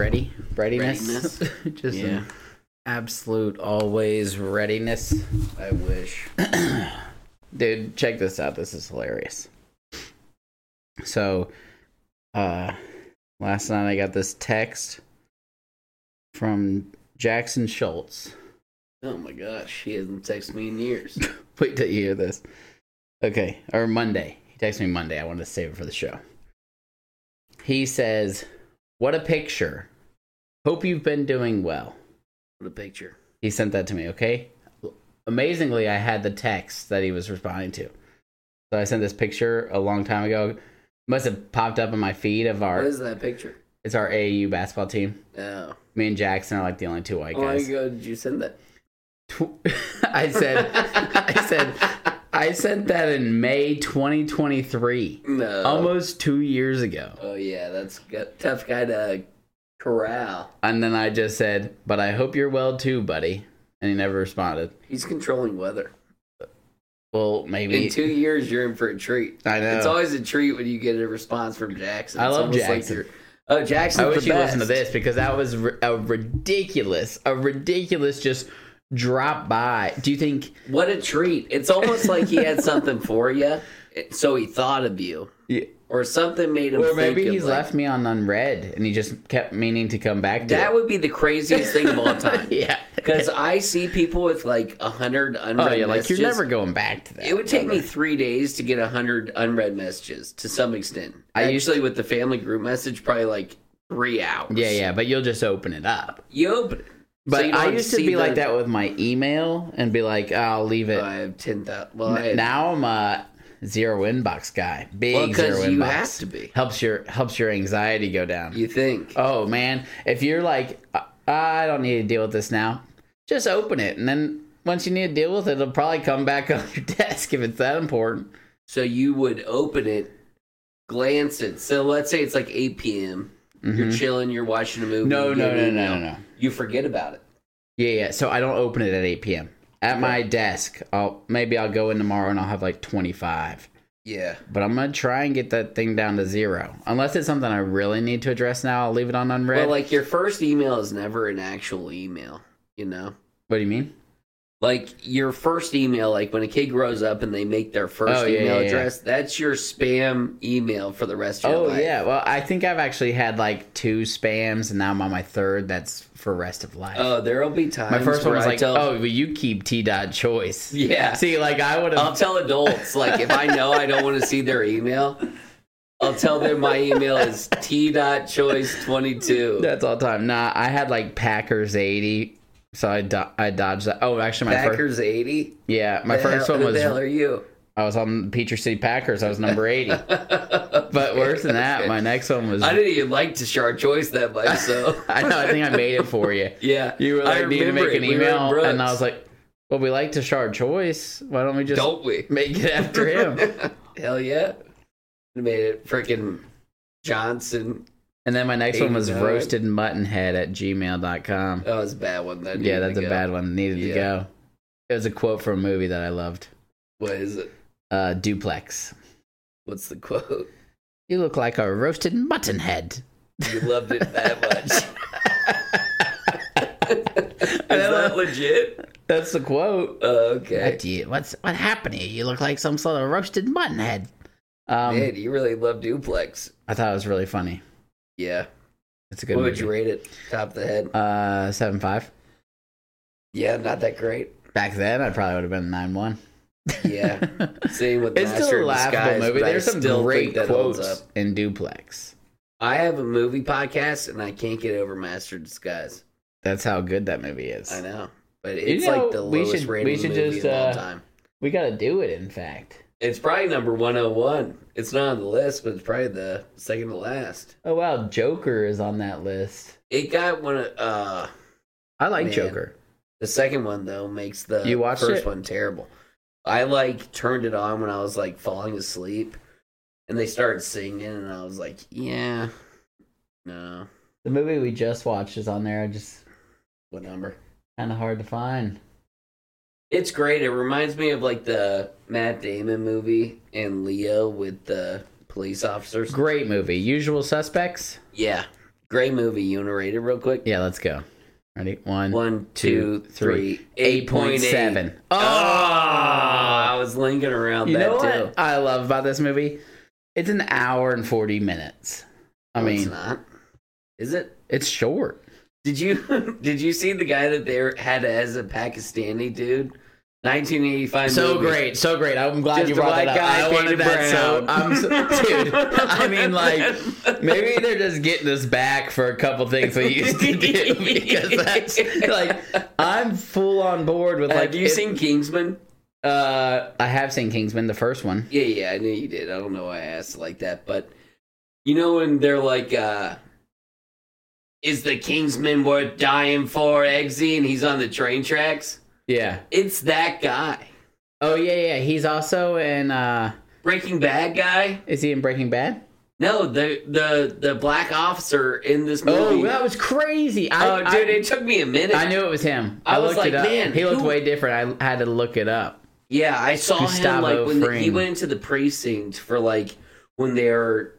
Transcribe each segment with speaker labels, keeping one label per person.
Speaker 1: Readiness. Just an absolute always readiness.
Speaker 2: I wish.
Speaker 1: Dude, check this out. This is hilarious. So, last night I got this text from Jackson Schultz.
Speaker 2: Oh my gosh, he hasn't texted me in years.
Speaker 1: Wait till you hear this. Okay, or Monday. He texted me Monday. I wanted to save it for the show. He says, "What a picture. Hope you've been doing well."
Speaker 2: What a picture.
Speaker 1: He sent that to me, okay? Amazingly, I had the text that he was responding to. So I sent this picture a long time ago. Must have popped up in my feed of our...
Speaker 2: What is that picture?
Speaker 1: It's our AAU basketball team.
Speaker 2: Oh.
Speaker 1: Me and Jackson are like the only two white guys.
Speaker 2: How long ago did you send that?
Speaker 1: I sent that in May 2023.
Speaker 2: No.
Speaker 1: Almost 2 years ago.
Speaker 2: Oh, yeah, that's a tough guy to corral.
Speaker 1: And then I just said, "But I hope you're well too, buddy." And he never responded.
Speaker 2: He's controlling weather.
Speaker 1: Well, maybe.
Speaker 2: In 2 years, you're in for a treat.
Speaker 1: I know.
Speaker 2: It's always a treat when you get a response from Jackson.
Speaker 1: I
Speaker 2: It's
Speaker 1: love
Speaker 2: almost
Speaker 1: Jackson.
Speaker 2: Like oh, Jackson's
Speaker 1: I wish
Speaker 2: the
Speaker 1: you
Speaker 2: best.
Speaker 1: listened to this because that was a ridiculous just drop by. Do you think...
Speaker 2: What a treat. It's almost like he had something for you, so he thought of you.
Speaker 1: Yeah.
Speaker 2: Or something made him
Speaker 1: Or
Speaker 2: think
Speaker 1: maybe
Speaker 2: of,
Speaker 1: he's
Speaker 2: like,
Speaker 1: left me on unread and he just kept meaning to come back to
Speaker 2: that
Speaker 1: it.
Speaker 2: would be the craziest thing of all time.
Speaker 1: Yeah.
Speaker 2: Because I see people with like 100 unread
Speaker 1: Oh, yeah, like
Speaker 2: messages.
Speaker 1: you're never going back to that.
Speaker 2: It would take me 3 days to get 100 unread messages to some extent.
Speaker 1: I
Speaker 2: Usually with the family group message, probably like 3 hours.
Speaker 1: Yeah, but you'll just open it up.
Speaker 2: You open it.
Speaker 1: But
Speaker 2: So you don't
Speaker 1: I
Speaker 2: have
Speaker 1: used to
Speaker 2: see
Speaker 1: be like that with my email and be like, I'll leave it.
Speaker 2: I have 10,000. Well,
Speaker 1: Now I'm a zero inbox guy. Big zero inbox.
Speaker 2: you have to be.
Speaker 1: Helps your anxiety go down.
Speaker 2: You think.
Speaker 1: Oh, man. If you're like, I don't need to deal with this now, just open it. And then once you need to deal with it, it'll probably come back on your desk if it's that important.
Speaker 2: So you would open it, glance it. So let's say it's like 8 p.m. You're chilling, you're watching a movie.
Speaker 1: No.
Speaker 2: You forget about it.
Speaker 1: Yeah. So I don't open it at 8 p.m. At my desk, I'll go in tomorrow and I'll have like 25.
Speaker 2: Yeah.
Speaker 1: But I'm going to try and get that thing down to 0. Unless it's something I really need to address now, I'll leave it on unread.
Speaker 2: Well, like your first email is never an actual email, you know?
Speaker 1: What do you mean?
Speaker 2: Like your first email, like when a kid grows up and they make their first email address, that's your spam email for the rest of your life.
Speaker 1: Oh, yeah. Well, I think I've actually had like 2 spams and now I'm on my 3rd. That's for rest of life.
Speaker 2: Oh, there'll be times.
Speaker 1: My first one was like,
Speaker 2: well,
Speaker 1: you keep T.choice.
Speaker 2: Yeah.
Speaker 1: See, like I would have.
Speaker 2: I'll tell adults, like if I know I don't want to see their email, I'll tell them my email is T.choice22.
Speaker 1: That's all the time. Nah, I had like Packers 80. So I dodged that. Oh, actually, my
Speaker 2: Packers 80?
Speaker 1: Yeah, my first one was...
Speaker 2: Who the hell are you?
Speaker 1: I was on Peachtree City Packers. I was number 80. But worse than that, my next one was...
Speaker 2: I didn't even like Tashard Choice that much, so...
Speaker 1: I know, I think I made it for you.
Speaker 2: Yeah.
Speaker 1: You were like, need to make an email?
Speaker 2: We
Speaker 1: and I was like, well, we like Tashard Choice. Why don't we just make it after him?
Speaker 2: Hell yeah. We made it freaking Johnson...
Speaker 1: And then my next one was roastedmuttonhead@gmail.com.
Speaker 2: Oh, it's a bad one. That's
Speaker 1: a bad one. Needed to go. It was a quote from a movie that I loved.
Speaker 2: What is it?
Speaker 1: Duplex.
Speaker 2: What's the quote?
Speaker 1: You look like a roasted mutton head.
Speaker 2: You loved it that much. Is that legit?
Speaker 1: That's the quote.
Speaker 2: Okay.
Speaker 1: What happened here? You look like some sort of roasted mutton head.
Speaker 2: Man, you really love Duplex.
Speaker 1: I thought it was really funny.
Speaker 2: Yeah.
Speaker 1: It's a good
Speaker 2: movie.
Speaker 1: What
Speaker 2: would you rate it? Top of the head?
Speaker 1: 7.5.
Speaker 2: Yeah, not that great.
Speaker 1: Back then, I probably would have been 9.1.
Speaker 2: Yeah. Same with
Speaker 1: It's still a laughable movie. There's some great quotes in Duplex.
Speaker 2: I have a movie podcast, and I can't get over Master of Disguise.
Speaker 1: That's how good that movie is.
Speaker 2: I know. But it's like the lowest rated movie of all time.
Speaker 1: We got to do it, in fact.
Speaker 2: It's probably number 101. It's not on the list, but it's probably the second to last.
Speaker 1: Oh, wow. Joker is on that list.
Speaker 2: It got one of...
Speaker 1: I like Joker.
Speaker 2: The second one, though, makes the
Speaker 1: first
Speaker 2: one terrible. I, turned it on when I was, falling asleep. And they started singing, and I was like, yeah. No.
Speaker 1: The movie we just watched is on there.
Speaker 2: What number?
Speaker 1: Kind of hard to find.
Speaker 2: It's great. It reminds me of the Matt Damon movie and Leo with the police officers.
Speaker 1: Great movie. Usual Suspects?
Speaker 2: Yeah. Great movie. You want to rate it real quick?
Speaker 1: Yeah, let's go. Ready?
Speaker 2: 1, 2, 3.
Speaker 1: 8.7.
Speaker 2: Oh, I was linking around
Speaker 1: you
Speaker 2: that
Speaker 1: know
Speaker 2: too.
Speaker 1: what I love about this movie? It's an hour and 40 minutes. I mean,
Speaker 2: it's not. Is it?
Speaker 1: It's short.
Speaker 2: Did you see the guy that they had as a Pakistani dude? 1985
Speaker 1: So
Speaker 2: movie.
Speaker 1: so great. I'm glad
Speaker 2: Just
Speaker 1: you
Speaker 2: a
Speaker 1: brought
Speaker 2: white
Speaker 1: that up.
Speaker 2: guy
Speaker 1: I wanted
Speaker 2: painted
Speaker 1: that
Speaker 2: brown.
Speaker 1: dude. I mean, like, maybe they're just getting us back for a couple things we used to do because that's like I'm full on board with like.
Speaker 2: Have you seen Kingsman?
Speaker 1: I have seen Kingsman, the first one.
Speaker 2: Yeah, I knew you did. I don't know why I asked like that, but you know when they're like, "Is the Kingsman worth dying for, Eggsy?" And he's on the train tracks.
Speaker 1: Yeah.
Speaker 2: It's that guy.
Speaker 1: Oh yeah. He's also in.
Speaker 2: Breaking Bad guy?
Speaker 1: Is he in Breaking Bad?
Speaker 2: No, the black officer in this movie.
Speaker 1: Oh, that was crazy!
Speaker 2: Dude, it took me a minute.
Speaker 1: I knew it was him.
Speaker 2: I was
Speaker 1: looked
Speaker 2: like,
Speaker 1: it up.
Speaker 2: man,
Speaker 1: he looked
Speaker 2: who-
Speaker 1: way different. I had to look it up.
Speaker 2: Yeah, I saw him
Speaker 1: Gustavo
Speaker 2: like when he
Speaker 1: Fring.
Speaker 2: went into the precinct for like when they're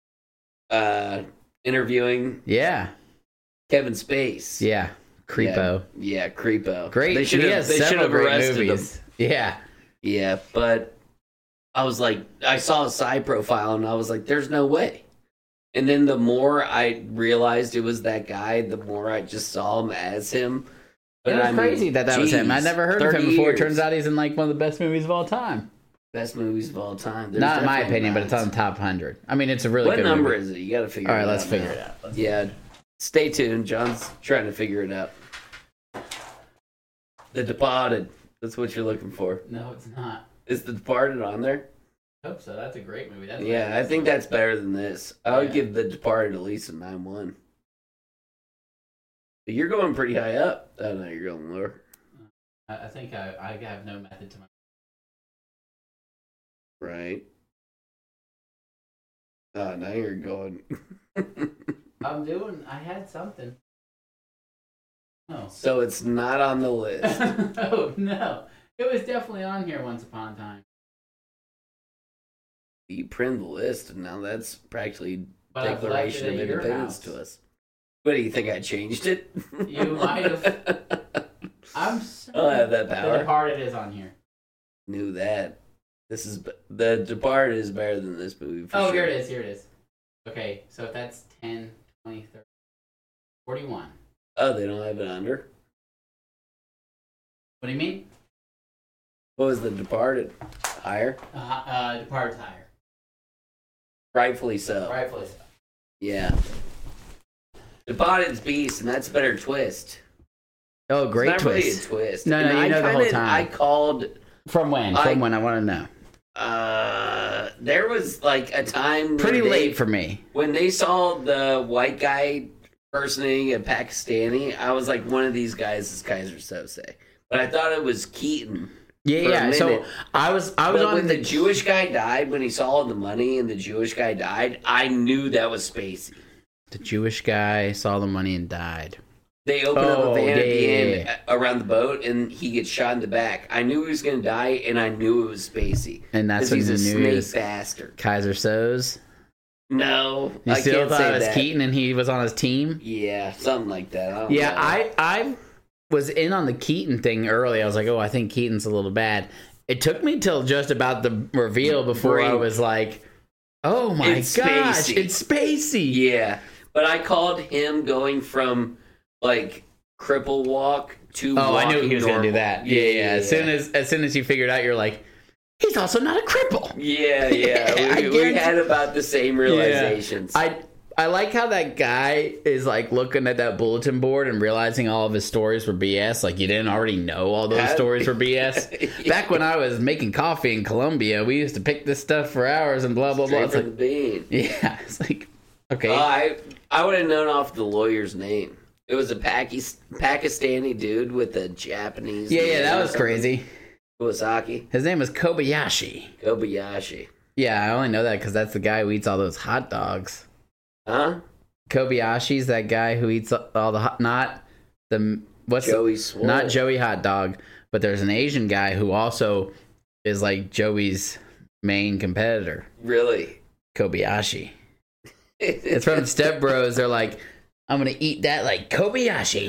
Speaker 2: interviewing
Speaker 1: Yeah,
Speaker 2: Kevin Space.
Speaker 1: yeah. Creepo.
Speaker 2: Yeah, Creepo.
Speaker 1: Great.
Speaker 2: They should
Speaker 1: he
Speaker 2: have.
Speaker 1: has
Speaker 2: They should
Speaker 1: several
Speaker 2: have
Speaker 1: great
Speaker 2: arrested him.
Speaker 1: movies. Yeah.
Speaker 2: Yeah, but I was like, I saw a side profile and I was like, there's no way. And then the more I realized it was that guy, the more I just saw him as him.
Speaker 1: It was crazy that was him. I never heard of him
Speaker 2: 30
Speaker 1: before.
Speaker 2: years.
Speaker 1: It turns out he's in like one of the best movies of all time.
Speaker 2: Best movies of all time. There's
Speaker 1: Not in my
Speaker 2: definitely
Speaker 1: opinion, but
Speaker 2: not.
Speaker 1: it's on the top 100. I mean, it's a really
Speaker 2: What
Speaker 1: good
Speaker 2: number
Speaker 1: movie.
Speaker 2: is it? You got to figure
Speaker 1: All
Speaker 2: it
Speaker 1: right,
Speaker 2: out.
Speaker 1: let's figure
Speaker 2: now.
Speaker 1: it out.
Speaker 2: Yeah. Stay tuned. John's trying to figure it out. The Departed. That's what you're looking for.
Speaker 1: No, it's not.
Speaker 2: Is The Departed on there?
Speaker 1: I hope so. That's a great movie. That's
Speaker 2: Yeah, I think that's better than this. I would
Speaker 1: Yeah.
Speaker 2: give The Departed at least a 9.1. But you're going pretty high up. Oh, no, you're going lower.
Speaker 1: I think I have no method to my.
Speaker 2: Right. Oh, now you're going.
Speaker 1: I had something. No.
Speaker 2: So it's not on the list.
Speaker 1: Oh, no. It was definitely on here once upon a time.
Speaker 2: You printed the list, and now that's practically
Speaker 1: But I've left
Speaker 2: Declaration
Speaker 1: it
Speaker 2: of
Speaker 1: at your
Speaker 2: Independence
Speaker 1: house.
Speaker 2: to us. What do you think? I changed it?
Speaker 1: You might have. I'm sorry.
Speaker 2: I'll have that
Speaker 1: The
Speaker 2: power.
Speaker 1: Departed is on here.
Speaker 2: Knew that. This is The Departed is better than this movie. For
Speaker 1: Oh,
Speaker 2: sure.
Speaker 1: here it is. Here it is. Okay, so if that's 10, 20, 30, 41.
Speaker 2: Oh, they don't have it under.
Speaker 1: What do you mean?
Speaker 2: What was The Departed? Higher?
Speaker 1: Departed's higher.
Speaker 2: Rightfully so.
Speaker 1: Rightfully so.
Speaker 2: Yeah. Departed's beast, and that's a better twist.
Speaker 1: Oh, great
Speaker 2: It's not
Speaker 1: twist.
Speaker 2: really a twist.
Speaker 1: No,
Speaker 2: And
Speaker 1: you
Speaker 2: I
Speaker 1: know the whole
Speaker 2: kinda-
Speaker 1: time.
Speaker 2: I called.
Speaker 1: From when? From when? I want to know.
Speaker 2: There was like a time
Speaker 1: Pretty
Speaker 2: when
Speaker 1: late for me.
Speaker 2: when they saw the white guy impersonating a Pakistani. I was like, one of these guys is Kaiser Sose, but I thought it was Keaton.
Speaker 1: Yeah,
Speaker 2: for a
Speaker 1: yeah. So
Speaker 2: minute.
Speaker 1: I was
Speaker 2: But
Speaker 1: on
Speaker 2: when the Jewish guy died, when he saw all the money and the Jewish guy died, I knew that was Spacey.
Speaker 1: The Jewish guy saw the money and died.
Speaker 2: They open up a
Speaker 1: Oh,
Speaker 2: van at the
Speaker 1: yeah.
Speaker 2: end around the boat, and he gets shot in the back. I knew he was going to die, and I knew it was Spacey.
Speaker 1: And that's
Speaker 2: Because
Speaker 1: when
Speaker 2: he's a
Speaker 1: you knew he
Speaker 2: snake
Speaker 1: was
Speaker 2: bastard.
Speaker 1: Kaiser Soze.
Speaker 2: No,
Speaker 1: You
Speaker 2: I
Speaker 1: still
Speaker 2: can't
Speaker 1: thought
Speaker 2: say
Speaker 1: it was
Speaker 2: that.
Speaker 1: Keaton and he was on his team?
Speaker 2: Yeah, something like that. I don't
Speaker 1: Yeah,
Speaker 2: know.
Speaker 1: I was in on the Keaton thing early. I was like, oh, I think Keaton's a little bad. It took me till just about the reveal before I
Speaker 2: Brink.
Speaker 1: was like, oh my
Speaker 2: It's
Speaker 1: gosh,
Speaker 2: Spacey.
Speaker 1: it's Spacey.
Speaker 2: Yeah, but I called him going from like cripple walk to.
Speaker 1: Oh, I knew
Speaker 2: walking
Speaker 1: he was going to do
Speaker 2: normal.
Speaker 1: that. Yeah. As soon as you figured out, you're like, he's also not a cripple.
Speaker 2: Yeah.
Speaker 1: I
Speaker 2: We
Speaker 1: guarantee-
Speaker 2: had about the same realizations.
Speaker 1: I like how that guy is like looking at that bulletin board and realizing all of his stories were BS. Like you didn't already know all those
Speaker 2: Yeah.
Speaker 1: stories were BS. Back when I was making coffee in Colombia, we used to pick this stuff for hours and blah blah blah.
Speaker 2: Straight
Speaker 1: It's
Speaker 2: from the
Speaker 1: like,
Speaker 2: bean.
Speaker 1: yeah, it's like okay.
Speaker 2: I would have known off the lawyer's name. It was a Pakistani dude with a Japanese.
Speaker 1: yeah,
Speaker 2: name
Speaker 1: that
Speaker 2: or
Speaker 1: was
Speaker 2: something.
Speaker 1: crazy.
Speaker 2: Kawasaki,
Speaker 1: His name was Kobayashi.
Speaker 2: Kobayashi.
Speaker 1: Yeah, I only know that because that's the guy who eats all those hot dogs.
Speaker 2: Huh?
Speaker 1: Kobayashi's that guy who eats all the hot, not the what's
Speaker 2: Joey Swole.
Speaker 1: not Joey Hot Dog, but there's an Asian guy who also is like Joey's main competitor,
Speaker 2: Really?
Speaker 1: Kobayashi. It's from Step Bros. They're like, I'm gonna eat that like Kobayashi.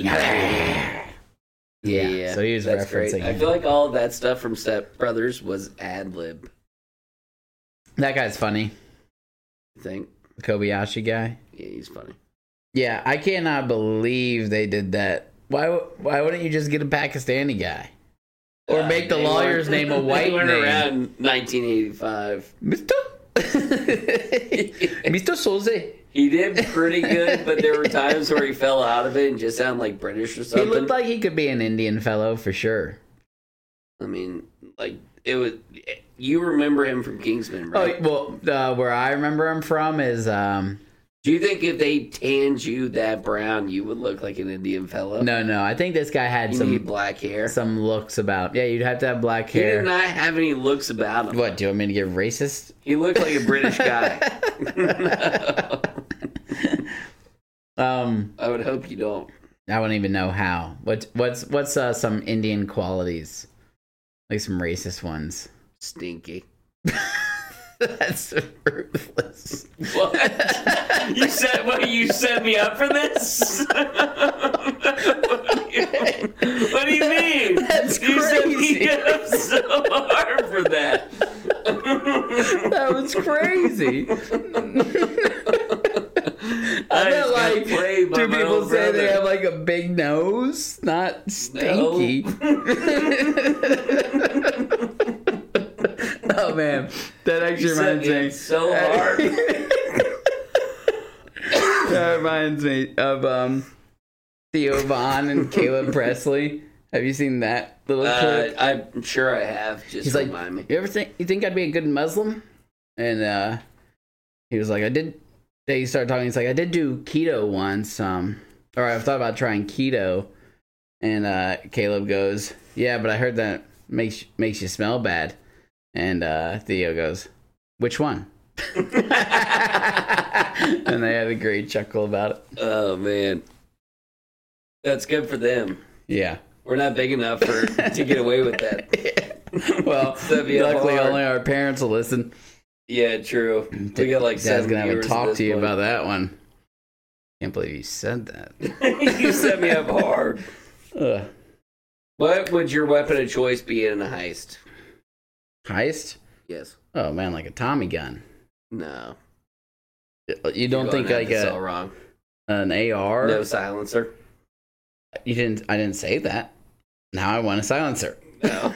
Speaker 2: Yeah.
Speaker 1: So he was
Speaker 2: that's
Speaker 1: referencing
Speaker 2: great. I
Speaker 1: him.
Speaker 2: feel like all of that stuff from Step Brothers was ad lib.
Speaker 1: That guy's funny.
Speaker 2: You think?
Speaker 1: The Kobayashi guy.
Speaker 2: Yeah, he's funny.
Speaker 1: Yeah, I cannot believe they did that. Why wouldn't you just get a Pakistani guy? Or make the lawyer's name a white
Speaker 2: went
Speaker 1: name?
Speaker 2: around 1985.
Speaker 1: Mr. Mr. Soze.
Speaker 2: He did pretty good, but there were times where he fell out of it and just sounded like British or
Speaker 1: He
Speaker 2: something.
Speaker 1: looked like he could be an Indian fellow for sure.
Speaker 2: I mean, like, it was... You remember him from Kingsman, right?
Speaker 1: Oh, well, where I remember him from is...
Speaker 2: Do you think if they tanned you that brown, you would look like an Indian fellow?
Speaker 1: No. I think this guy had
Speaker 2: You need black hair.
Speaker 1: some looks about... Yeah, you'd have to have black
Speaker 2: He
Speaker 1: hair.
Speaker 2: did not have any looks about him.
Speaker 1: What, do you want me to get racist?
Speaker 2: He looked like a British guy. I would hope you don't.
Speaker 1: I wouldn't even know how. What's some Indian qualities? Like some racist ones.
Speaker 2: Stinky.
Speaker 1: That's ruthless.
Speaker 2: What? You set me up for this? What do you mean?
Speaker 1: That's
Speaker 2: you set me
Speaker 1: crazy.
Speaker 2: up so hard for that.
Speaker 1: That was crazy. I felt like, do people say they have like a big nose? Not stinky. Oh man, that actually reminds me.
Speaker 2: So hard.
Speaker 1: That reminds me of Theo Von and Caleb Presley. Have you seen that little clip?
Speaker 2: I'm sure I have. Just
Speaker 1: He's like,
Speaker 2: remind me.
Speaker 1: you think I'd be a good Muslim? And he was like, I did. He started talking. He's like, I did do keto once. Or I've thought about trying keto. And Caleb goes, yeah, but I heard that makes you smell bad. And Theo goes, which one? And they had a great chuckle about it.
Speaker 2: Oh man, that's good for them.
Speaker 1: Yeah.
Speaker 2: We're not big enough to get away with that.
Speaker 1: Well, luckily only our parents will listen.
Speaker 2: Yeah, true. We got like
Speaker 1: Dad's
Speaker 2: 7
Speaker 1: gonna have a
Speaker 2: viewers
Speaker 1: talk
Speaker 2: at
Speaker 1: to you
Speaker 2: this
Speaker 1: about that one. Can't believe you said that.
Speaker 2: point. You set me up hard.
Speaker 1: Ugh.
Speaker 2: What would your weapon of choice be in a heist?
Speaker 1: Heist?
Speaker 2: Yes.
Speaker 1: Oh man, like a Tommy gun.
Speaker 2: No.
Speaker 1: You don't think like
Speaker 2: that's all wrong.
Speaker 1: an AR?
Speaker 2: No silencer.
Speaker 1: I didn't say that. Now I want a silencer.
Speaker 2: No.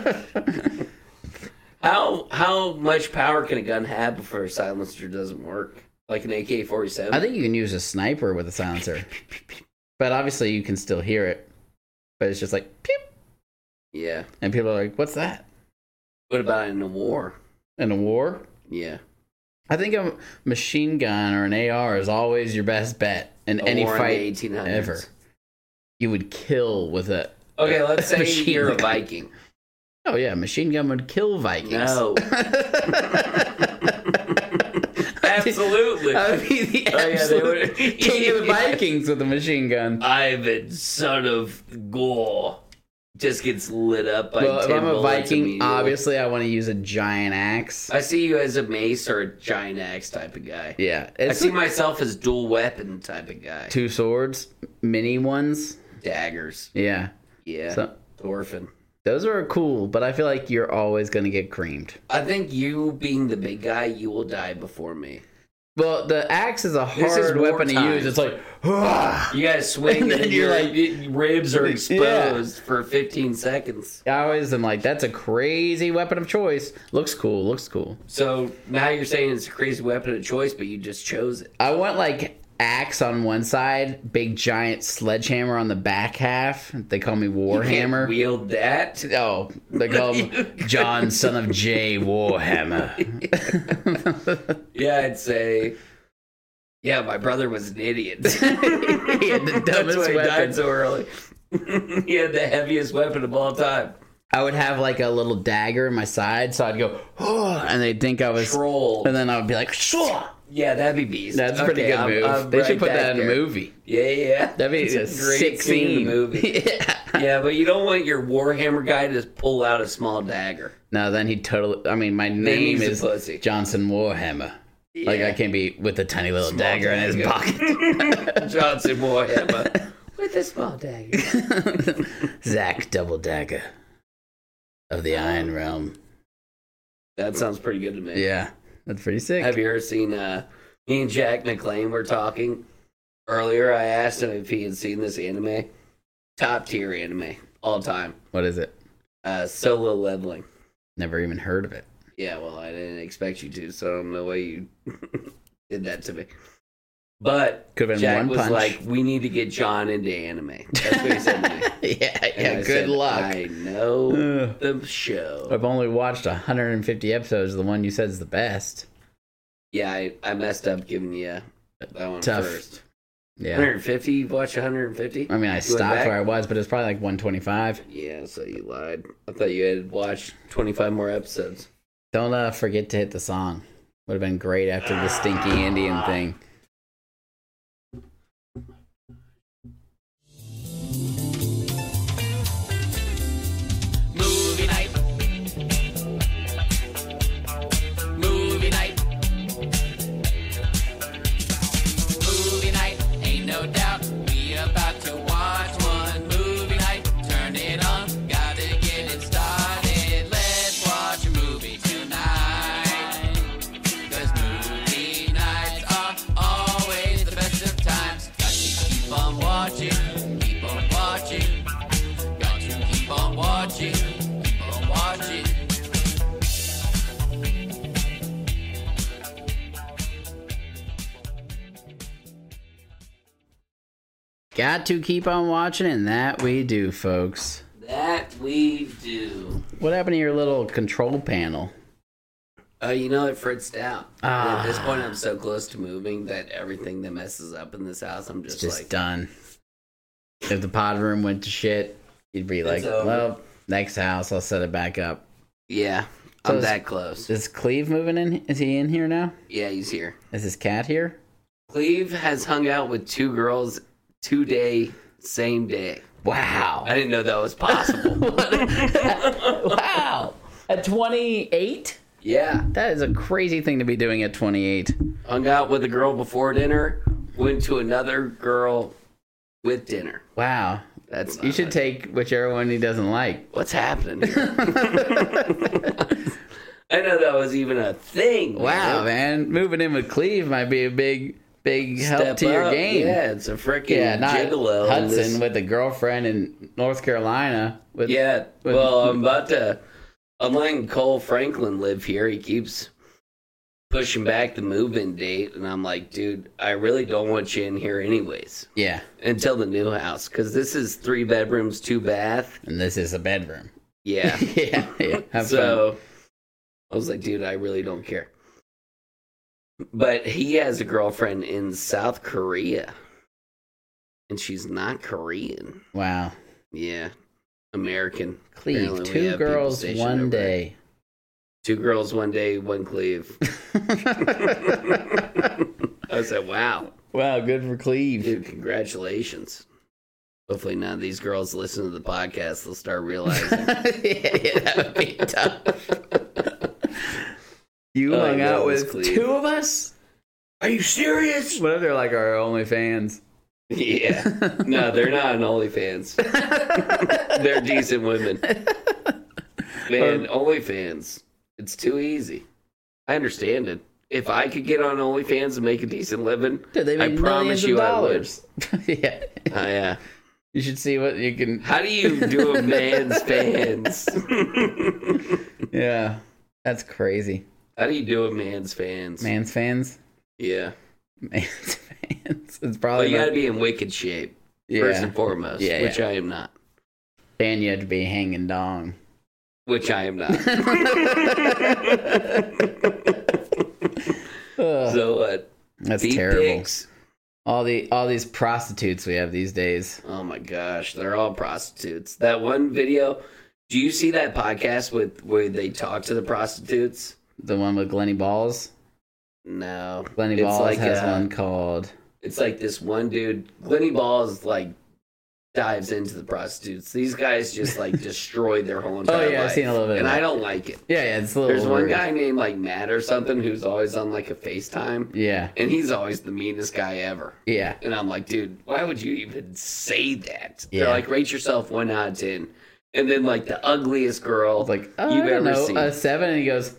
Speaker 2: How much power can a gun have before a silencer doesn't work? Like an AK-47?
Speaker 1: I think you can use a sniper with a silencer. But obviously you can still hear it. But it's just like pew.
Speaker 2: Yeah.
Speaker 1: And people are like, what's that?
Speaker 2: What about in a war?
Speaker 1: In a war?
Speaker 2: Yeah.
Speaker 1: I think a machine gun or an AR is always your best bet in any
Speaker 2: war
Speaker 1: fight
Speaker 2: in the 1800s.
Speaker 1: ever. You would kill with a...
Speaker 2: Okay, let's say
Speaker 1: machine
Speaker 2: you're a
Speaker 1: gun.
Speaker 2: Viking.
Speaker 1: Oh yeah, machine gun would kill Vikings.
Speaker 2: No. Absolutely.
Speaker 1: I would be the
Speaker 2: Oh, yeah, they
Speaker 1: absolute
Speaker 2: would.
Speaker 1: king of the Vikings with a machine gun.
Speaker 2: Ivan, son of Gore, just gets lit up by
Speaker 1: Well, if
Speaker 2: 10
Speaker 1: I'm a
Speaker 2: bullets
Speaker 1: Viking,
Speaker 2: immediately.
Speaker 1: obviously I want to use a giant axe.
Speaker 2: I see you as a mace or a giant axe type of guy.
Speaker 1: Yeah,
Speaker 2: I
Speaker 1: it's
Speaker 2: see myself as dual weapon type of guy.
Speaker 1: 2 swords, mini ones.
Speaker 2: Daggers.
Speaker 1: Yeah,
Speaker 2: Yeah.
Speaker 1: so
Speaker 2: Orphan.
Speaker 1: those are cool, but I feel like you're always gonna get creamed.
Speaker 2: I think you being the big guy, you will die before me.
Speaker 1: Well, the axe is a
Speaker 2: This is
Speaker 1: hard weapon to
Speaker 2: wartime.
Speaker 1: use. It's like, "Ah."
Speaker 2: You guys swing
Speaker 1: And
Speaker 2: and,
Speaker 1: then
Speaker 2: then
Speaker 1: you're
Speaker 2: your ribs are exposed for 15 seconds.
Speaker 1: I always am like, that's a crazy weapon of choice. Looks cool. Looks cool.
Speaker 2: So now you're saying it's a crazy weapon of choice, but you just chose it.
Speaker 1: I want like axe on one side, big giant sledgehammer on the back half. They call me
Speaker 2: You can't
Speaker 1: Warhammer.
Speaker 2: wield that.
Speaker 1: Oh, they call him John, son of Jay Warhammer.
Speaker 2: Yeah, I'd say. Yeah, my brother was an idiot.
Speaker 1: He had the
Speaker 2: That's
Speaker 1: dumbest
Speaker 2: why he
Speaker 1: weapon.
Speaker 2: died so early. He had the heaviest weapon of all time.
Speaker 1: I would have like a little dagger in my side, so I'd go, oh, and they'd think I was,
Speaker 2: Troll.
Speaker 1: and then I would be like, Shaw!
Speaker 2: Yeah, that'd be beast.
Speaker 1: That's a pretty good move. They should put that in a movie.
Speaker 2: Yeah.
Speaker 1: That'd be a
Speaker 2: It's a great
Speaker 1: sick
Speaker 2: scene in
Speaker 1: scene.
Speaker 2: the movie.
Speaker 1: Yeah.
Speaker 2: Yeah, but you don't want your Warhammer guy to just pull out a small dagger.
Speaker 1: No, then he totally. I mean, my name
Speaker 2: he's a
Speaker 1: is
Speaker 2: pussy.
Speaker 1: Johnson Warhammer. Like, I can't be with a tiny little dagger in his pocket.
Speaker 2: Johnson Moyama with a small dagger.
Speaker 1: Zack Double Dagger of the Iron Realm.
Speaker 2: That sounds pretty good to me.
Speaker 1: Yeah, that's pretty sick.
Speaker 2: Have you ever seen, me and Jack McClain were talking earlier. I asked him if he had seen this anime. Top tier anime, all time.
Speaker 1: What is it?
Speaker 2: Solo Leveling.
Speaker 1: Never even heard of it.
Speaker 2: Yeah, well, I didn't expect you to, so I don't know why you did that to me. But
Speaker 1: Could have been
Speaker 2: Jack
Speaker 1: one
Speaker 2: was
Speaker 1: punch.
Speaker 2: like, we need to get John into anime. That's what he said to me.
Speaker 1: yeah,
Speaker 2: And I
Speaker 1: good
Speaker 2: said,
Speaker 1: luck.
Speaker 2: I know the show.
Speaker 1: I've only watched 150 episodes. The one you said is the best.
Speaker 2: Yeah, I messed up giving you that one
Speaker 1: Tough.
Speaker 2: first.
Speaker 1: Yeah.
Speaker 2: 150? You watched 150?
Speaker 1: I mean, I
Speaker 2: went
Speaker 1: stopped
Speaker 2: back?
Speaker 1: where I was, but it's probably like 125.
Speaker 2: Yeah, so you lied. I thought you had watched 25 more episodes.
Speaker 1: Don't forget to hit the song. Would have been great after the stinky Indian thing.
Speaker 2: Movie night. Movie night. Movie night. Ain't no doubt we about to watch one. Movie night. Turn it on. Gotta get it started. Let's watch a movie tonight. 'Cause movie nights are always the best of times. Got to keep on watching. Keep on watching. Got to keep on watching. Keep on watching.
Speaker 1: Got to keep on watching, and that we do, folks.
Speaker 2: That we do.
Speaker 1: What happened to your little control panel?
Speaker 2: You know, it fritzed out.
Speaker 1: Ah.
Speaker 2: At this point, I'm so close to moving that everything that messes up in this house, I'm
Speaker 1: It's
Speaker 2: just,
Speaker 1: just
Speaker 2: like,
Speaker 1: done. If the pod room went to shit, you'd be like,
Speaker 2: It's over.
Speaker 1: well, next house, I'll set it back up.
Speaker 2: yeah,
Speaker 1: So
Speaker 2: I'm
Speaker 1: is-
Speaker 2: that close.
Speaker 1: Is Cleve moving in? Is he in here now?
Speaker 2: Yeah, he's here.
Speaker 1: Is his cat here?
Speaker 2: Cleve has hung out with two girls 2 day, same day.
Speaker 1: Wow.
Speaker 2: I didn't know that was possible.
Speaker 1: Wow. At 28?
Speaker 2: Yeah,
Speaker 1: That is a crazy thing to be doing at 28.
Speaker 2: hung out with a girl before dinner, went to another girl with dinner.
Speaker 1: Wow.
Speaker 2: That's
Speaker 1: You
Speaker 2: not
Speaker 1: should
Speaker 2: much.
Speaker 1: take whichever one he doesn't like.
Speaker 2: What's happening here? I know that was even a thing.
Speaker 1: Wow, man. Moving in with Cleve might be a big help
Speaker 2: Step
Speaker 1: to your
Speaker 2: up.
Speaker 1: game.
Speaker 2: Yeah, it's a freaking
Speaker 1: Yeah, not
Speaker 2: gigolo. in
Speaker 1: Hudson
Speaker 2: this-
Speaker 1: with a girlfriend in North Carolina. With,
Speaker 2: Yeah,
Speaker 1: with-
Speaker 2: well, I'm letting Cole Franklin live here. He keeps pushing back the move-in date, and I'm like, dude, I really don't want you in here anyways
Speaker 1: Yeah,
Speaker 2: until the new house, because this is 3 bedrooms, 2 bath.
Speaker 1: and this is a bedroom.
Speaker 2: Yeah.
Speaker 1: yeah. Have fun.
Speaker 2: So I was like, dude, I really don't care. But he has a girlfriend in South Korea, and she's not Korean.
Speaker 1: Wow.
Speaker 2: Yeah, American.
Speaker 1: Cleve,
Speaker 2: Apparently we
Speaker 1: 2
Speaker 2: have people
Speaker 1: girls,
Speaker 2: stationed
Speaker 1: 1
Speaker 2: over there.
Speaker 1: day.
Speaker 2: 2 girls, 1 day, 1 Cleve. I said, wow.
Speaker 1: Wow, good for Cleve.
Speaker 2: Dude, congratulations. Hopefully none of these girls listen to the podcast. They'll start realizing.
Speaker 1: yeah, that would be tough. You
Speaker 2: Oh,
Speaker 1: hung
Speaker 2: that
Speaker 1: out
Speaker 2: was
Speaker 1: with
Speaker 2: Cleve.
Speaker 1: 2 of us?
Speaker 2: Are you serious?
Speaker 1: What if they're like our OnlyFans?
Speaker 2: Yeah. No, they're not on OnlyFans. They're decent women. Man, OnlyFans. It's too easy. I understand it. If I could get on OnlyFans and make a decent living,
Speaker 1: Dude, they
Speaker 2: I
Speaker 1: made
Speaker 2: promise
Speaker 1: millions of
Speaker 2: you
Speaker 1: dollars. yeah.
Speaker 2: yeah.
Speaker 1: You should see what you can.
Speaker 2: How do you do a man's fans?
Speaker 1: Yeah. That's crazy.
Speaker 2: How do you do a man's fans?
Speaker 1: Man's fans?
Speaker 2: Yeah.
Speaker 1: Man's fans. It's
Speaker 2: Well,
Speaker 1: probably
Speaker 2: you got to
Speaker 1: not-
Speaker 2: be in wicked shape,
Speaker 1: yeah.
Speaker 2: first and foremost,
Speaker 1: Yeah,
Speaker 2: which
Speaker 1: yeah.
Speaker 2: I am not.
Speaker 1: And you have to be hanging dong.
Speaker 2: Which I am not.
Speaker 1: Ugh,
Speaker 2: So what?
Speaker 1: that's
Speaker 2: Feet
Speaker 1: terrible.
Speaker 2: pics?
Speaker 1: All these prostitutes we have these days.
Speaker 2: Oh my gosh, they're all prostitutes. That one video, do you see that podcast where they talk to the prostitutes?
Speaker 1: The one with Glenny Balls.
Speaker 2: No.
Speaker 1: Glenny
Speaker 2: It's
Speaker 1: Balls
Speaker 2: like,
Speaker 1: has one called.
Speaker 2: It's like this one dude, Glenny Ball is like dives into the prostitutes. These guys just like destroy their whole entire life.
Speaker 1: I've seen a little bit of
Speaker 2: and
Speaker 1: that.
Speaker 2: I don't like it.
Speaker 1: Yeah, it's a little
Speaker 2: There's one
Speaker 1: rude.
Speaker 2: guy named like Matt or something who's always on like a FaceTime.
Speaker 1: Yeah,
Speaker 2: And he's always the meanest guy ever.
Speaker 1: yeah.
Speaker 2: And I'm like, dude, why would you even say that?
Speaker 1: Yeah.
Speaker 2: They're like, rate yourself 1 out of 10. And then like the ugliest girl
Speaker 1: It's like, oh,
Speaker 2: you've
Speaker 1: I don't
Speaker 2: ever
Speaker 1: know,
Speaker 2: seen.
Speaker 1: a 7, and he goes,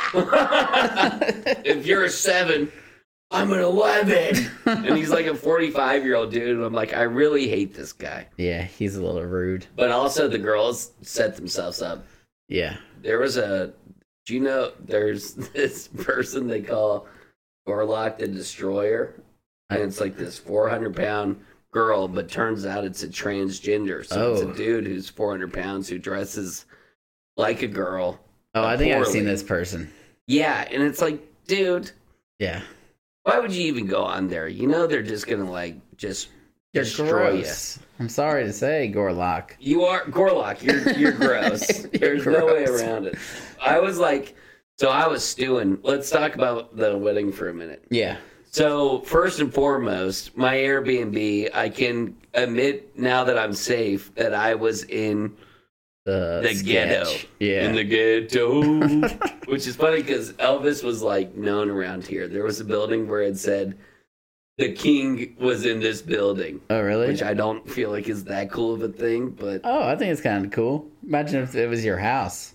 Speaker 2: If you're a 7, I'm an 11. And he's like a 45-year-old dude. And I'm like, I really hate this guy.
Speaker 1: yeah, he's a little rude.
Speaker 2: But also the girls set themselves up.
Speaker 1: Yeah.
Speaker 2: There was do you know, there's this person they call Gorlock the Destroyer. And it's like this 400-pound girl, but turns out it's a transgender. So it's
Speaker 1: Oh.
Speaker 2: a dude who's 400 pounds who dresses like a girl.
Speaker 1: Oh, I think I've seen
Speaker 2: Poorly.
Speaker 1: this person.
Speaker 2: Yeah, and it's like, dude,
Speaker 1: Yeah.
Speaker 2: why would you even go on there? You know they're just gonna like just
Speaker 1: You're
Speaker 2: destroy
Speaker 1: gross. I'm sorry to say, Gorlock.
Speaker 2: you. You are Gorlock. You're gross.
Speaker 1: You're
Speaker 2: There's no way
Speaker 1: gross.
Speaker 2: around it. I was like, so I was stewing. Let's talk about the wedding for a minute.
Speaker 1: Yeah.
Speaker 2: So first and foremost, my Airbnb, I can admit now that I'm safe that I was in
Speaker 1: The
Speaker 2: the ghetto.
Speaker 1: Yeah.
Speaker 2: In the ghetto. Which is funny because Elvis was like known around here. There was a building where it said the king was in this building.
Speaker 1: Oh, really?
Speaker 2: Which I don't feel like is that cool of a thing, but
Speaker 1: Oh, I think it's kind of cool. Imagine if it was your house.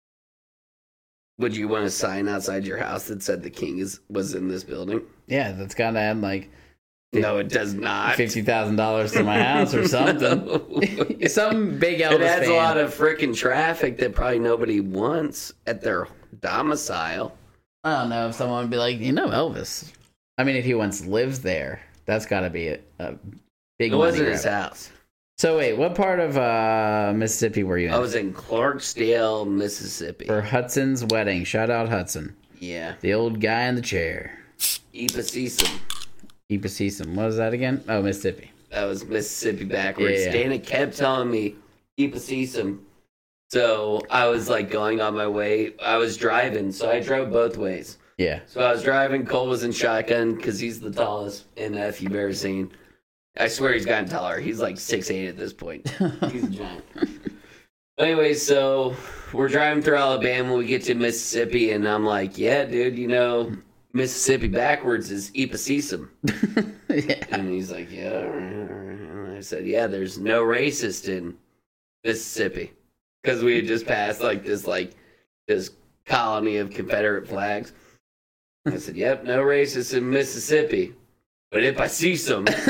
Speaker 2: would you want a sign outside your house that said the king was in this building?
Speaker 1: Yeah, that's got to add like
Speaker 2: No, it does not.
Speaker 1: $50,000 to my house or something.
Speaker 2: No.
Speaker 1: Some big Elvis
Speaker 2: It adds
Speaker 1: fan.
Speaker 2: a lot of freaking traffic that probably nobody wants at their domicile.
Speaker 1: I don't know if someone would be like, you know, Elvis. I mean, if he once lives there, that's got to be a big
Speaker 2: It
Speaker 1: money
Speaker 2: wasn't
Speaker 1: grab.
Speaker 2: his house.
Speaker 1: So wait, what part of Mississippi were you in?
Speaker 2: I was in Clarksdale, Mississippi.
Speaker 1: For Hudson's wedding. Shout out Hudson.
Speaker 2: Yeah.
Speaker 1: The old guy in the chair.
Speaker 2: Epasisum.
Speaker 1: Epasisum. What was that again? Oh, Mississippi.
Speaker 2: That was Mississippi backwards.
Speaker 1: Yeah.
Speaker 2: Dana kept telling me Epasisum. So I was like going on my way. I was driving, so I drove both ways.
Speaker 1: Yeah.
Speaker 2: So I was driving. Cole was in shotgun because he's the tallest NF you've ever seen. I swear he's gotten taller. He's like 6'8" at this point. He's a giant. Anyway, so we're driving through Alabama. We get to Mississippi, and I'm like, yeah, dude, you know, Mississippi backwards is Epasisum.
Speaker 1: Yeah.
Speaker 2: And he's like, yeah, all right, all right. And I said, yeah, there's no racist in Mississippi. Because we had just passed like this colony of Confederate flags. I said, yep, no racist in Mississippi. But if I see some, I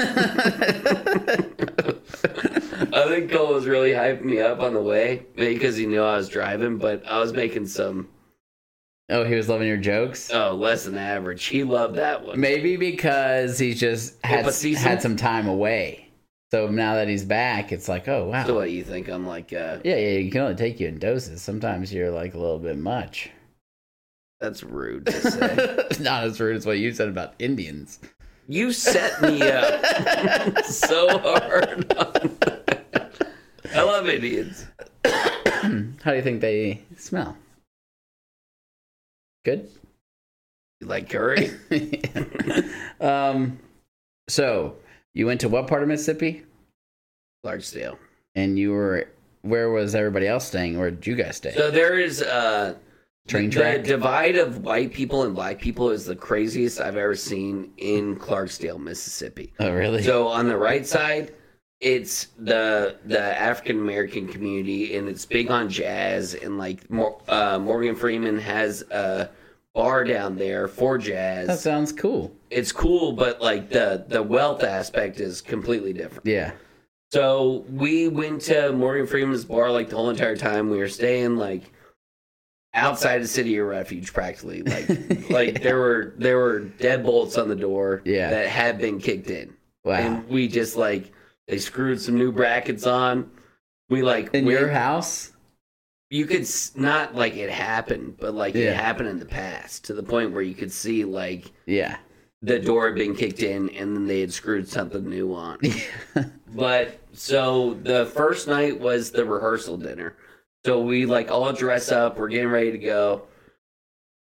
Speaker 2: think Cole was really hyping me up on the way, maybe because he knew I was driving, but I was making some,
Speaker 1: Oh, he was loving your jokes?
Speaker 2: less than average. He loved that one.
Speaker 1: Maybe because he just had some time away. So now that he's back, it's like, oh, wow.
Speaker 2: So what, you think I'm like,
Speaker 1: Yeah, you can only take you in doses. Sometimes you're like a little bit much.
Speaker 2: that's rude to say.
Speaker 1: Not as rude as what you said about Indians.
Speaker 2: You set me up so hard. I love Indians.
Speaker 1: How do you think they smell? Good?
Speaker 2: You like curry?
Speaker 1: So you went to what part of Mississippi?
Speaker 2: Clarksdale.
Speaker 1: And you were, where was everybody else staying? Where did you guys stay?
Speaker 2: So there is
Speaker 1: Train
Speaker 2: the
Speaker 1: track?
Speaker 2: divide of white people and black people is the craziest I've ever seen in Clarksdale, Mississippi.
Speaker 1: Oh, really?
Speaker 2: So on the right side, it's the African American community, and it's big on jazz, and like Morgan Freeman has a bar down there for jazz.
Speaker 1: That sounds cool.
Speaker 2: It's cool, but like the wealth aspect is completely different.
Speaker 1: Yeah.
Speaker 2: So we went to Morgan Freeman's bar like the whole entire time. We were staying like outside the city of refuge, practically. Like there were deadbolts on the door
Speaker 1: Yeah.
Speaker 2: that had been kicked in.
Speaker 1: Wow.
Speaker 2: And we just like they screwed some new brackets on. We like
Speaker 1: In
Speaker 2: went-
Speaker 1: your house?
Speaker 2: you could not like it happened, but like
Speaker 1: Yeah.
Speaker 2: it happened in the past to the point where you could see like
Speaker 1: Yeah.
Speaker 2: the door had been kicked in and then they had screwed something new on. But so the first night was the rehearsal dinner. So we like all dress up, we're getting ready to go.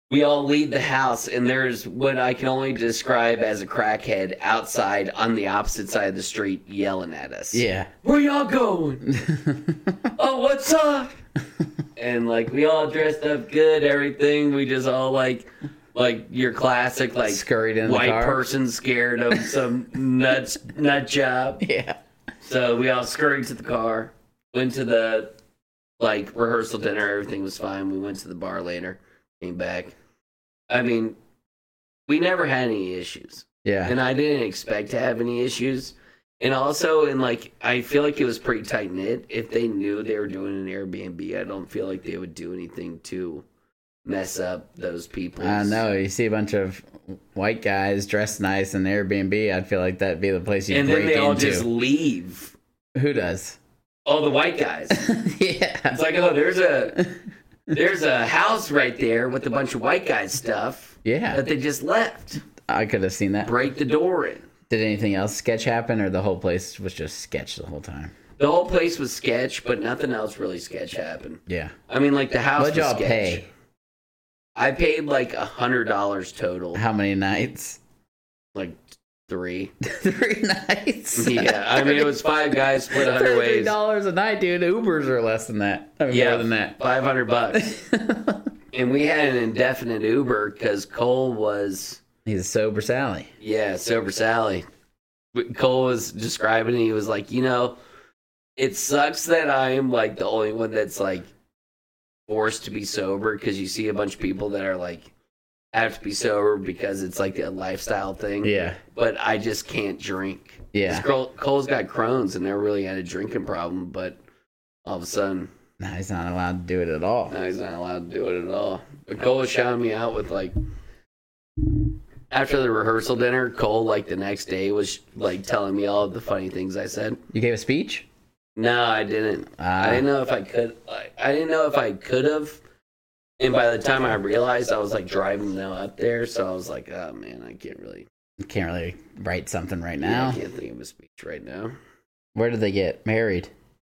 Speaker 2: we all leave the house, and there's what I can only describe as a crackhead outside on the opposite side of the street yelling at us.
Speaker 1: Yeah.
Speaker 2: Where y'all going? Oh, what's up? And like we all dressed up good, everything. We just all like your classic like
Speaker 1: scurried in the
Speaker 2: white
Speaker 1: car.
Speaker 2: person scared of some nut job.
Speaker 1: Yeah.
Speaker 2: So we all scurried to the car, went to the like rehearsal dinner. Everything was fine. We went to the bar later, came back. I mean, we never had any issues.
Speaker 1: Yeah.
Speaker 2: And I didn't expect to have any issues. And also, I feel like it was pretty tight knit. If they knew they were doing an Airbnb, I don't feel like they would do anything to mess up those people.
Speaker 1: I know. You see a bunch of white guys dressed nice in Airbnb. I'd feel like that'd be the place you break into.
Speaker 2: And then they all just leave.
Speaker 1: Who does?
Speaker 2: All the white guys.
Speaker 1: Yeah.
Speaker 2: It's like, oh, there's a house right there with a bunch of white guys stuff.
Speaker 1: Yeah.
Speaker 2: That they just left.
Speaker 1: I could have seen that.
Speaker 2: Break the door in.
Speaker 1: Did anything else sketch happen, or the whole place was just sketch the whole time?
Speaker 2: The whole place was sketch, but nothing else really sketch happened.
Speaker 1: Yeah.
Speaker 2: I mean, like the house
Speaker 1: What'd
Speaker 2: was
Speaker 1: y'all
Speaker 2: sketch.
Speaker 1: pay?
Speaker 2: I paid like $100 total.
Speaker 1: How many nights?
Speaker 2: Like 3.
Speaker 1: 3 nights.
Speaker 2: Yeah, I mean it was 5 guys split 100 ways.
Speaker 1: $33 a night, dude. Ubers are less than that. I mean,
Speaker 2: Yeah,
Speaker 1: more than that.
Speaker 2: $500. And we had an indefinite Uber because Cole was
Speaker 1: He's a sober Sally.
Speaker 2: sober Sally. Cole was describing it. He was like, it sucks that I'm like the only one that's like forced to be sober because you see a bunch of people that are like have to be sober because it's like a lifestyle thing.
Speaker 1: Yeah.
Speaker 2: But I just can't drink.
Speaker 1: Yeah.
Speaker 2: Cole's got Crohn's and never really had a drinking problem, but all of a sudden,
Speaker 1: No, he's not allowed to do it at all.
Speaker 2: now he's not allowed to do it at all. But Cole was shouting me out with like, after the rehearsal dinner, Cole like the next day was like telling me all of the funny things I said.
Speaker 1: You gave a speech?
Speaker 2: No, I didn't.
Speaker 1: Ah.
Speaker 2: I didn't know if I could. I didn't know if I could have. And by the time I realized, I was like driving now up there, so I was like, oh man, I can't really.
Speaker 1: You can't really write something right
Speaker 2: Yeah,
Speaker 1: now.
Speaker 2: I can't think of a speech right now.
Speaker 1: Where did they get married?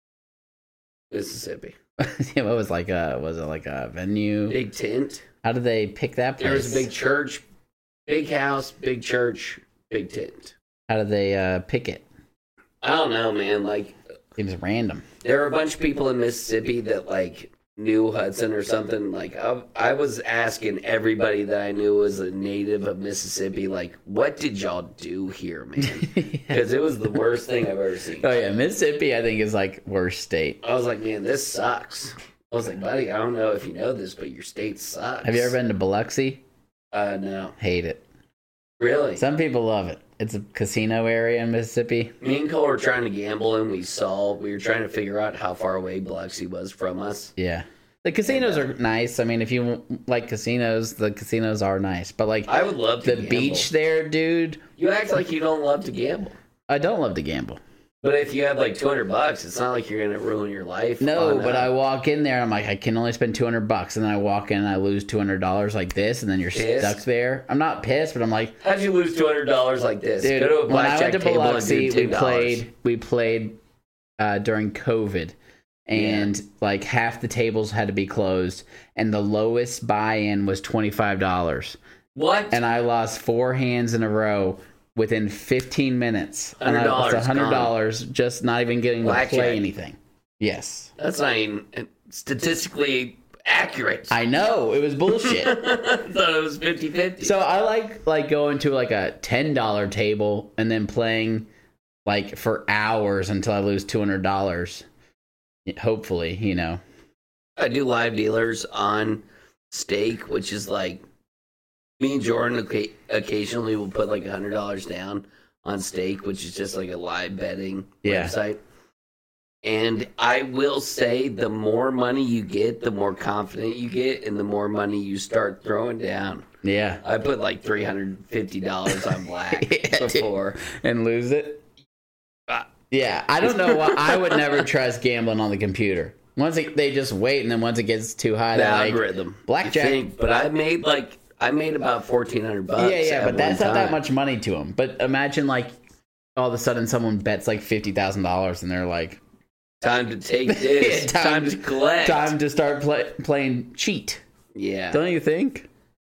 Speaker 2: Mississippi.
Speaker 1: Yeah, what was like was it like a venue?
Speaker 2: Big tent.
Speaker 1: How did they pick that place?
Speaker 2: There was a big church, big house, big church, big tent.
Speaker 1: How did they pick it?
Speaker 2: I don't know, man. Like,
Speaker 1: Seems random.
Speaker 2: there were a bunch of people in Mississippi that like knew Hudson or something. Like, I was asking everybody that I knew was a native of Mississippi, like, what did y'all do here, man? Because it was the worst thing I've ever seen.
Speaker 1: Oh yeah, Mississippi I think is like worst state.
Speaker 2: I was like, man, this sucks. I was like, buddy, I don't know if you know this, but your state sucks.
Speaker 1: Have you ever been to Biloxi?
Speaker 2: No.
Speaker 1: Hate it.
Speaker 2: Really?
Speaker 1: Some people love it. It's a casino area in Mississippi.
Speaker 2: Me and Cole were trying to gamble, and we were trying to figure out how far away Biloxi was from us.
Speaker 1: Yeah. The casinos are nice. I mean, if you like casinos, the casinos are nice. But like
Speaker 2: I would love to
Speaker 1: the
Speaker 2: gamble.
Speaker 1: beach there, dude.
Speaker 2: You act like you don't love to gamble.
Speaker 1: I don't love to gamble.
Speaker 2: But if you have like $200, it's not like you're going to ruin your life.
Speaker 1: No, but I walk in there and I'm like, I can only spend $200, and then I walk in and I lose $200 like this, and then you're
Speaker 2: Pissed?
Speaker 1: stuck there. I'm not pissed, but I'm like,
Speaker 2: How'd you lose $200 like this?
Speaker 1: dude.
Speaker 2: Go to a
Speaker 1: When I
Speaker 2: blackjack
Speaker 1: went to
Speaker 2: table and
Speaker 1: Biloxi,
Speaker 2: do $2.
Speaker 1: we played during COVID, and like half the tables had to be closed, and the lowest buy-in was $25,
Speaker 2: What?
Speaker 1: and I lost 4 hands in a row. Within 15 minutes, and
Speaker 2: $100
Speaker 1: it's $100, just not even getting to
Speaker 2: Blackjack.
Speaker 1: play anything. Yes,
Speaker 2: That's not even statistically accurate.
Speaker 1: I know it was bullshit.
Speaker 2: I thought it was 50-50.
Speaker 1: So I like going to like a $10 table and then playing like for hours until I lose $200. Hopefully, you know.
Speaker 2: I do live dealers on stake, which is like me and Jordan occasionally will put like $100 down on stake, which is just like a live betting website. And I will say, the more money you get, the more confident you get, and the more money you start throwing down.
Speaker 1: Yeah.
Speaker 2: I put like $350 on black before.
Speaker 1: And lose it.
Speaker 2: Uh,
Speaker 1: Yeah, I don't know why. I would never trust gambling on the computer. Once they just wait, and then once it gets too high,
Speaker 2: The
Speaker 1: they're like,
Speaker 2: algorithm.
Speaker 1: blackjack.
Speaker 2: You think, but I made about $1,400.
Speaker 1: Yeah, but that's not that much money to them. But imagine like all of a sudden someone bets like $50,000, and they're like,
Speaker 2: Time to take this. Time to collect.
Speaker 1: time to start playing cheat.
Speaker 2: Yeah.
Speaker 1: Don't you think?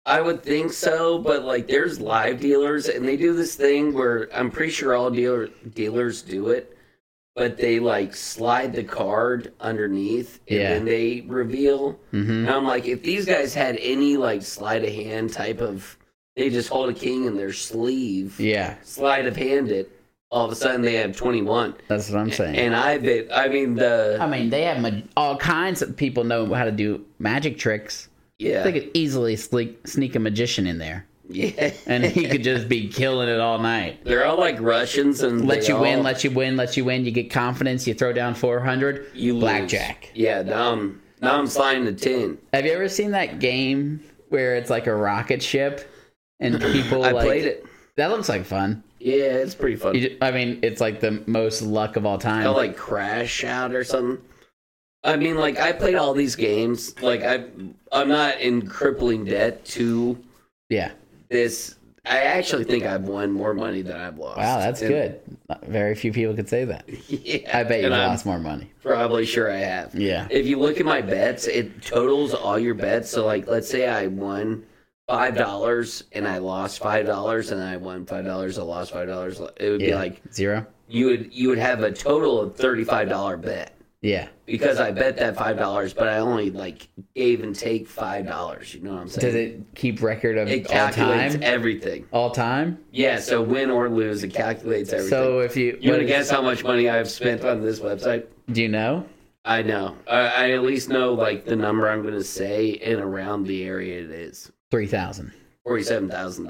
Speaker 2: I would think so, but like there's live dealers and they do this thing where I'm pretty sure all dealers do it, but they like slide the card underneath and then they reveal. And I'm like, if these guys had any like sleight of hand type of, they just hold a king in their sleeve, sleight of hand it, all of a sudden they have 21.
Speaker 1: That's what I'm saying.
Speaker 2: And they
Speaker 1: have all kinds of people know how to do magic tricks.
Speaker 2: Yeah.
Speaker 1: They could easily sneak a magician in there.
Speaker 2: Yeah.
Speaker 1: And he could just be killing it all night.
Speaker 2: They're all like Russians and
Speaker 1: let you win. You get confidence. You throw down 400.
Speaker 2: You
Speaker 1: blackjack.
Speaker 2: Lose. Yeah, now I'm sliding the 10.
Speaker 1: Have you ever seen that game where it's like a rocket ship and people
Speaker 2: I played it.
Speaker 1: That looks like fun.
Speaker 2: Yeah, it's pretty fun.
Speaker 1: It's like the most luck of all time.
Speaker 2: I'll like crash out or something. I mean, like I played all these games. Like I'm not in crippling debt to this. I actually think I've won more money than I've lost.
Speaker 1: Wow, that's good. Very few people could say that.
Speaker 2: Yeah,
Speaker 1: I bet you've lost more money.
Speaker 2: Probably sure I have.
Speaker 1: Yeah.
Speaker 2: If you look at my bets, it totals all your bets. So like, let's say I won $5 and I lost $5 and I won $5, I lost $5. It would be like
Speaker 1: zero.
Speaker 2: You would have a total of $35 bet.
Speaker 1: Yeah.
Speaker 2: Because I bet that $5, but I only like gave and take $5. You know what I'm saying?
Speaker 1: Does it keep record of
Speaker 2: it
Speaker 1: all time?
Speaker 2: Calculates everything.
Speaker 1: All time?
Speaker 2: Yeah. So win or lose, it calculates everything.
Speaker 1: So if you
Speaker 2: want to guess how much money I've spent on this website?
Speaker 1: Do you know?
Speaker 2: I know. I at least know like the number I'm going to say and around the area it is.
Speaker 1: $3,000.
Speaker 2: $47,000.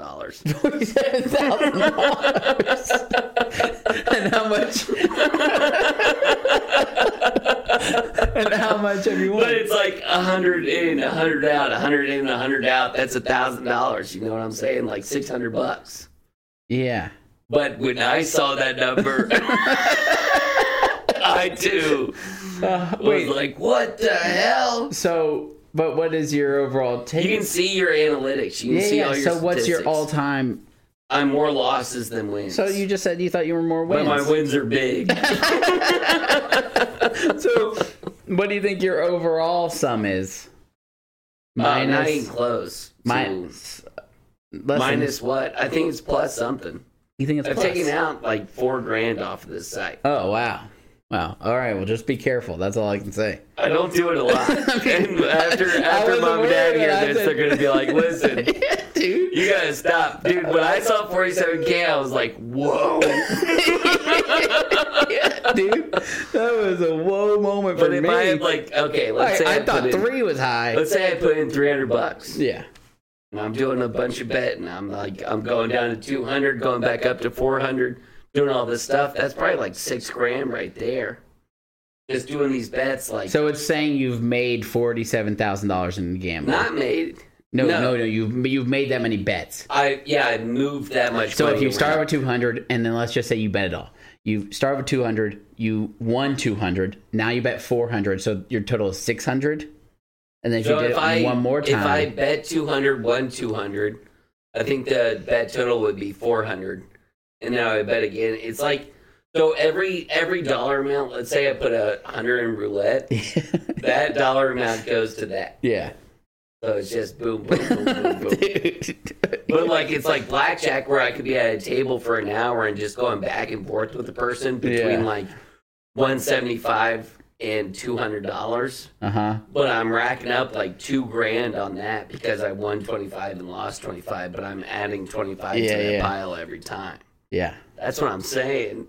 Speaker 1: $47,000. And how much? And how much have you won?
Speaker 2: But it's like 100 in, 100 out, 100 in, 100 out. That's $1,000. You know what I'm saying? Like $600.
Speaker 1: Yeah.
Speaker 2: But when I saw that number, I too was like, "What the hell?"
Speaker 1: So. But what is your overall take?
Speaker 2: You can see your analytics. You can see all your
Speaker 1: So what's your
Speaker 2: statistics.
Speaker 1: all-time?
Speaker 2: I'm more losses than wins.
Speaker 1: So you just said you thought you were more wins.
Speaker 2: But my wins are big.
Speaker 1: So what do you think your overall sum is?
Speaker 2: Not even close. Minus what? I think it's plus something.
Speaker 1: You think it's
Speaker 2: I've
Speaker 1: plus?
Speaker 2: taken out like $4,000 off of this site.
Speaker 1: Oh, wow. Wow. All right. Well, just be careful. That's all I can say.
Speaker 2: I don't do it a lot. And after mom and dad hear this, they're going to be like, listen,
Speaker 1: dude,
Speaker 2: you got to stop. Dude, when I saw 47K, I was like, whoa.
Speaker 1: Yeah, dude. That was a whoa moment for me.
Speaker 2: But if I had like, okay, let's say
Speaker 1: I thought 3 was high.
Speaker 2: Let's say I put in $300.
Speaker 1: Yeah.
Speaker 2: And I'm doing a bunch of betting. I'm going down to 200, going back up to 400. Doing all this stuff, that's probably like $6,000 right there. Just doing these bets, like.
Speaker 1: So it's saying you've made $47,000 in gambling.
Speaker 2: Not made.
Speaker 1: No. You've made that many bets.
Speaker 2: I moved that much.
Speaker 1: So
Speaker 2: money
Speaker 1: if you
Speaker 2: around.
Speaker 1: start with 200, and then let's just say you bet it all. You start with 200, you won 200. Now you bet 400, so your total is 600. And then if you did it one more time,
Speaker 2: if I bet 200, won 200, I think the bet total would be 400. And now I bet again. It's like, so every dollar amount, let's say I put 100 in roulette, that dollar amount goes to that.
Speaker 1: Yeah.
Speaker 2: So it's just boom, boom, boom, boom, boom. But like, it's like blackjack where I could be at a table for an hour and just going back and forth with the person between like $175 and $200. But I'm racking up like $2,000 on that because I won 25 and lost 25, but I'm adding 25 to that pile every time.
Speaker 1: Yeah.
Speaker 2: That's what I'm saying.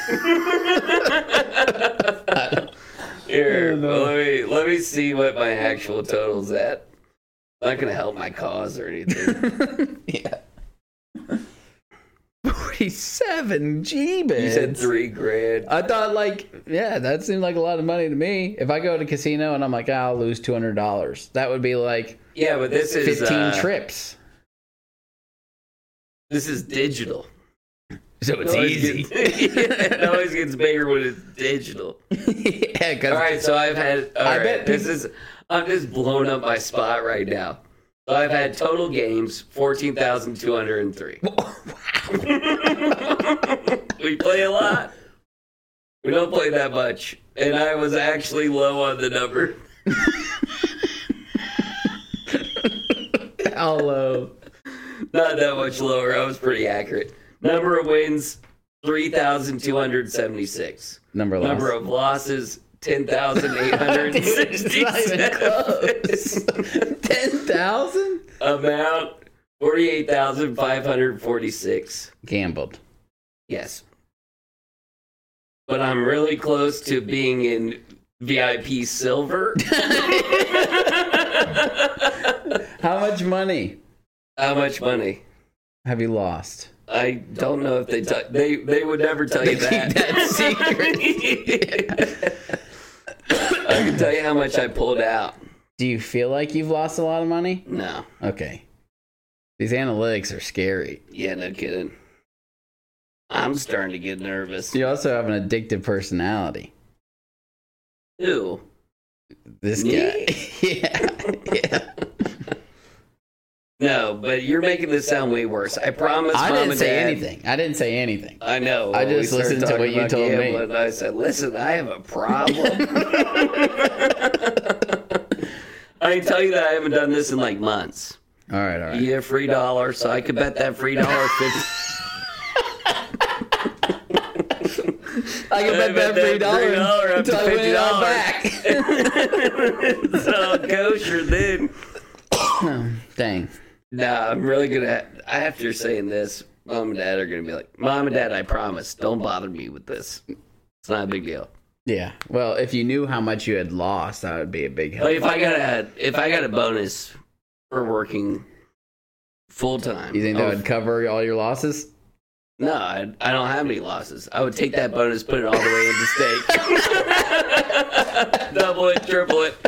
Speaker 2: Here, let me see what my actual total's at. Not going to help my cause or anything.
Speaker 1: Yeah. 47 G-bits.
Speaker 2: You said $3,000.
Speaker 1: I thought that seemed like a lot of money to me. If I go to a casino and I'm like, I'll lose $200, that would be like
Speaker 2: but this is
Speaker 1: 15 trips.
Speaker 2: This is digital.
Speaker 1: So it's easy.
Speaker 2: It always gets bigger when it's digital.
Speaker 1: Yeah,
Speaker 2: all right, so I've had. I'm just blowing up my spot right now. So I've had total games 14,203. Wow. We play a lot. We don't play that much, and I was actually low on the number.
Speaker 1: How low?
Speaker 2: Not that much lower. I was pretty accurate. Number of wins, 3,276.
Speaker 1: Number
Speaker 2: of losses, 10,867.
Speaker 1: 10,000?
Speaker 2: Amount, 48,546.
Speaker 1: Gambled.
Speaker 2: Yes. But I'm really close to being in VIP silver.
Speaker 1: How much money
Speaker 2: How much money?
Speaker 1: have you lost?
Speaker 2: I don't know if they would never tell you that.
Speaker 1: Keep that secret.
Speaker 2: I can tell you how much I pulled out.
Speaker 1: Do you feel like you've lost a lot of money?
Speaker 2: No.
Speaker 1: Okay. These analytics are scary.
Speaker 2: Yeah, no kidding. I'm starting to get nervous.
Speaker 1: You also have an addictive personality.
Speaker 2: Who?
Speaker 1: This
Speaker 2: Me?
Speaker 1: guy. Yeah.
Speaker 2: No, but you're making this sound way worse. I promise,
Speaker 1: I
Speaker 2: Mom
Speaker 1: didn't
Speaker 2: and
Speaker 1: say
Speaker 2: Dad.
Speaker 1: anything. I didn't say anything.
Speaker 2: I know.
Speaker 1: I
Speaker 2: when we
Speaker 1: just
Speaker 2: started
Speaker 1: listened to
Speaker 2: talking
Speaker 1: what you
Speaker 2: about
Speaker 1: told me.
Speaker 2: gambling, I said, listen, I have a problem. I can tell you that I haven't done this in like months.
Speaker 1: All right.
Speaker 2: You get a free $1, so I could bet that free $1
Speaker 1: I can bet that $3
Speaker 2: up to
Speaker 1: until I win it all
Speaker 2: $50.
Speaker 1: back.
Speaker 2: So kosher then.
Speaker 1: Dang.
Speaker 2: Nah, I'm really gonna. After saying this, Mom and Dad are gonna be like, "Mom and Dad, I promise, don't bother me with this. It's not a big deal."
Speaker 1: Yeah. Well, if you knew how much you had lost, that would be a big help.
Speaker 2: But if I got a bonus for working full time,
Speaker 1: You think that would cover all your losses?
Speaker 2: No, I don't have any losses. I would take that bonus, put it all the way into stake, double it, triple it.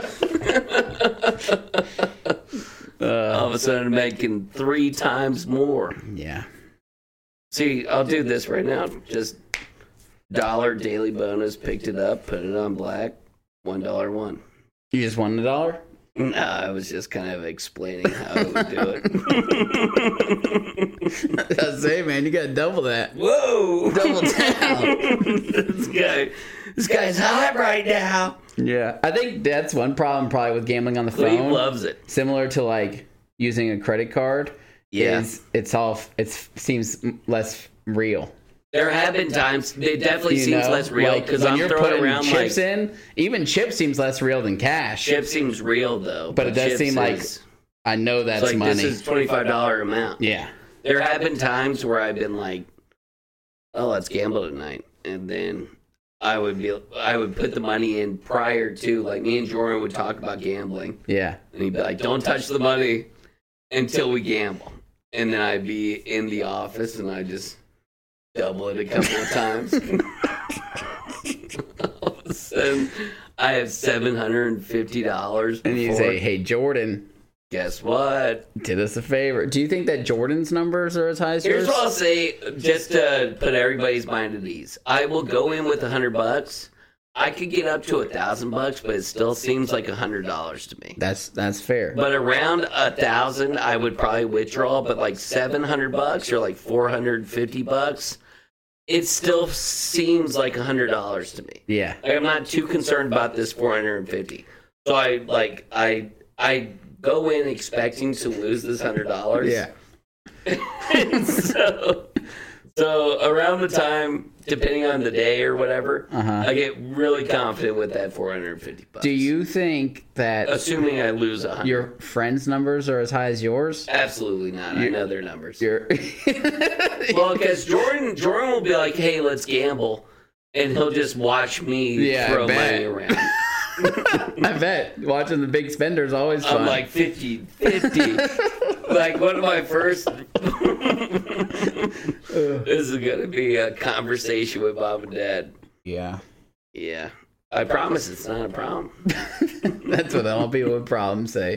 Speaker 2: All of a sudden, I'm making 3 times more.
Speaker 1: Yeah.
Speaker 2: See, I'll do this right now. Just $1 daily bonus. Picked it up, put it on black. $1 won.
Speaker 1: You just won $1?
Speaker 2: No, I was just kind of explaining how I would do it.
Speaker 1: I say, man, you got to double that.
Speaker 2: Whoa!
Speaker 1: Double down.
Speaker 2: this guy's hot right now.
Speaker 1: Yeah. I think that's one problem probably with gambling on the
Speaker 2: He
Speaker 1: phone.
Speaker 2: loves it.
Speaker 1: Similar to like using a credit card.
Speaker 2: Yeah.
Speaker 1: It seems less real.
Speaker 2: There have been times it definitely seems less real
Speaker 1: like,
Speaker 2: because
Speaker 1: when
Speaker 2: I'm
Speaker 1: you're
Speaker 2: throwing
Speaker 1: putting
Speaker 2: around
Speaker 1: chips
Speaker 2: like
Speaker 1: in. Even chip seems less real than cash.
Speaker 2: chip seems real though,
Speaker 1: But it does
Speaker 2: chips
Speaker 1: seem like
Speaker 2: is-
Speaker 1: I know that's
Speaker 2: like
Speaker 1: money.
Speaker 2: this is $25 amount.
Speaker 1: Yeah.
Speaker 2: There have been times where I've been like, "Oh, let's gamble tonight," and then I would put the money in prior to, like, me and Jordan would talk about gambling,
Speaker 1: Yeah.
Speaker 2: and he'd be like, "Don't touch the money until we gamble," and then I'd be in the office and I just double it a couple of times. All of a sudden, I have $750.
Speaker 1: And you say, hey, Jordan,
Speaker 2: guess what?
Speaker 1: did us a favor. Do you think that Jordan's numbers are as high as
Speaker 2: Here's
Speaker 1: yours?
Speaker 2: what I'll say, just to put everybody's mind at ease. I will go in with $100. I could get up to $1,000, but it still seems like $100 to me.
Speaker 1: That's fair.
Speaker 2: But around 1,000, I would probably withdraw. But like $700 or like $450, it still seems like $100 to me.
Speaker 1: Yeah.
Speaker 2: Like, I'm not too concerned about this $450. So I go in expecting to lose this $100.
Speaker 1: Yeah.
Speaker 2: And so around the time, depending on the day or whatever, I get really confident with that $450.
Speaker 1: Do you think that
Speaker 2: Assuming I lose 100.
Speaker 1: your friends' numbers are as high as yours?
Speaker 2: Absolutely not. I know their numbers.
Speaker 1: You're
Speaker 2: Well, because Jordan will be like, "Hey, let's gamble," and he'll just watch me
Speaker 1: Yeah, I
Speaker 2: throw
Speaker 1: bet.
Speaker 2: money around.
Speaker 1: I bet watching the big spender is always fun.
Speaker 2: I'm like 50-50. Like one of my first. This is gonna be a conversation with Mom and Dad.
Speaker 1: yeah.
Speaker 2: Yeah, I promise it's not a problem.
Speaker 1: That's what all people with problems say.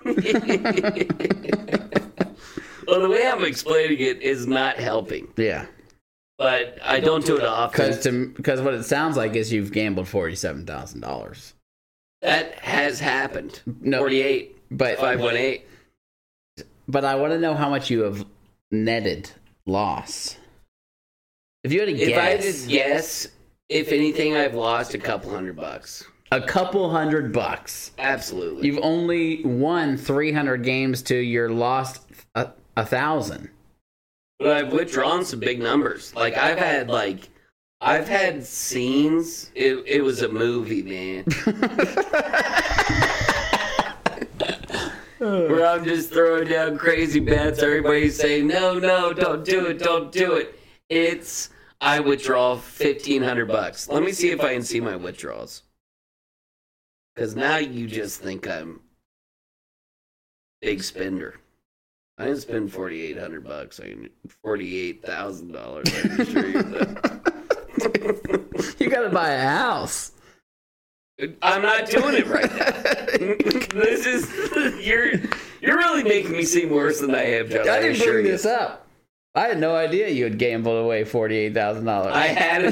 Speaker 2: Well, the way I'm explaining it is not helping,
Speaker 1: Yeah.
Speaker 2: but I don't do it often.
Speaker 1: Because what it sounds like is you've gambled $47,000.
Speaker 2: That has happened.
Speaker 1: No,
Speaker 2: 48,
Speaker 1: but
Speaker 2: 518.
Speaker 1: But I want to know how much you have netted loss. If you had to
Speaker 2: If I had
Speaker 1: guess,
Speaker 2: to guess, if anything, I've lost a couple $100.
Speaker 1: a couple $100.
Speaker 2: Absolutely.
Speaker 1: You've only won 300 games to your lost 1,000.
Speaker 2: But I've withdrawn some big numbers. Like I've had scenes. It was a movie, man. Where I'm just throwing down crazy bets. Everybody's saying, no, don't do it. I withdraw $1,500. Let me see if I can see my withdrawals. Because now you just think I'm big spender. I didn't spend $4,800. I can $48,000. I can assure you that.
Speaker 1: You gotta buy a house.
Speaker 2: I'm not doing it right now. This is you're really making me seem worse than I am, John.
Speaker 1: I didn't bring this up. I had no idea you had gambled away $48,000.
Speaker 2: I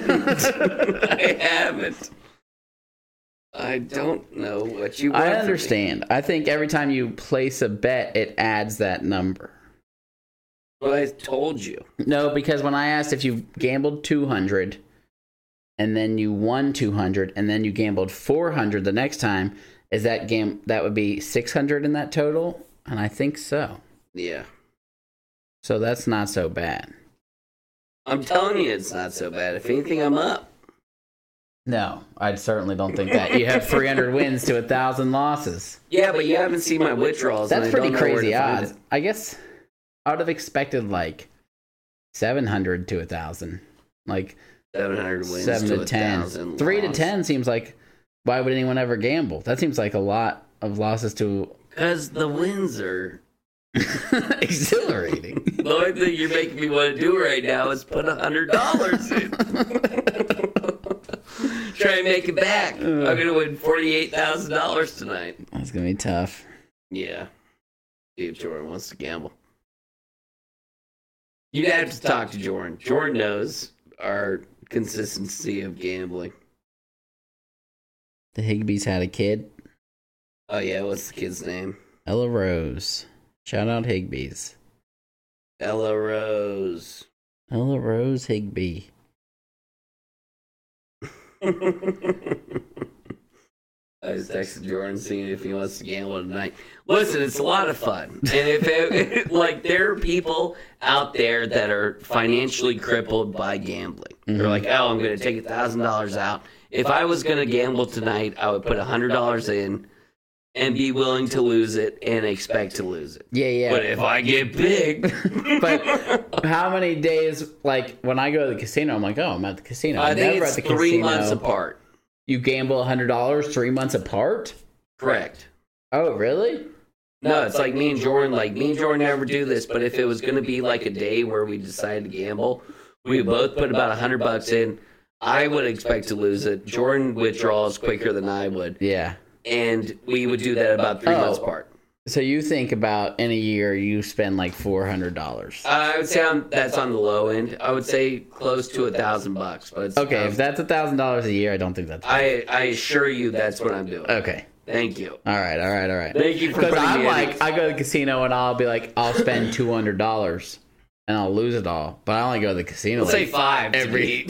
Speaker 2: haven't. I don't know what you want.
Speaker 1: I understand. I think every time you place a bet, it adds that number.
Speaker 2: Well, I told you.
Speaker 1: No, because when I asked if you gambled 200 and then you won 200 and then you gambled 400 the next time, is that would be 600 in that total? And I think so.
Speaker 2: Yeah.
Speaker 1: So that's not so bad.
Speaker 2: I'm telling you, it's not so bad. If anything, I'm up.
Speaker 1: No, I certainly don't think that. You have 300 wins to 1,000 losses.
Speaker 2: Yeah, but you haven't seen my withdrawals.
Speaker 1: That's pretty crazy odds. I guess I would have expected like 700 to 1,000. Like
Speaker 2: 700 wins
Speaker 1: 7 to 10.
Speaker 2: 1,000
Speaker 1: 3 to 10 seems like, why would anyone ever gamble? That seems like a lot of losses to...
Speaker 2: Because the wins are...
Speaker 1: exhilarating.
Speaker 2: The only thing you're making me want to do right now is put $100 in. Try and make it back. I'm going to win $48,000 tonight.
Speaker 1: That's going to be tough.
Speaker 2: Yeah. See if Jordan wants to gamble. You'd have to talk to Jordan. Jordan knows our consistency of gambling.
Speaker 1: The Higbees had a kid.
Speaker 2: Oh, yeah. What's the kid's name?
Speaker 1: Ella Rose. Shout out Higbees.
Speaker 2: Ella Rose.
Speaker 1: Ella Rose Higbee.
Speaker 2: I just texted Jordan seeing if he wants to gamble tonight. Listen, it's a lot of fun. And if like there are people out there that are financially crippled by gambling. Mm-hmm. They're like, oh, I'm going to take $1,000 out. If I was going to gamble tonight, I would put $100 in and be willing to lose it and expect to lose it.
Speaker 1: Yeah.
Speaker 2: But if I get big...
Speaker 1: But how many days, like, when I go to the casino, I'm like, oh, I'm at the casino.
Speaker 2: I think it's 3 months apart.
Speaker 1: You gamble $100 3 months apart?
Speaker 2: Correct.
Speaker 1: Oh, really?
Speaker 2: No, it's like me and Jordan never do this, but if it was going to be like a day where we decided to gamble, we would both put about $100 in. I would expect to lose it. Jordan withdraws quicker than I would.
Speaker 1: Yeah.
Speaker 2: And we would do that about 3 months apart.
Speaker 1: So you think about in a year you spend like $400?
Speaker 2: I would say that's on the low end. I would say close to $1,000, but it's,
Speaker 1: okay. If that's $1,000 a year, I don't think that's.
Speaker 2: I assure you, that's what I'm doing.
Speaker 1: Okay.
Speaker 2: Thank you.
Speaker 1: All right.
Speaker 2: Thank you for.
Speaker 1: Because I'm like, I go to the casino and I'll be like, I'll spend $200 and I'll lose it all, but I only go to the casino.
Speaker 2: Let's say 5
Speaker 1: every.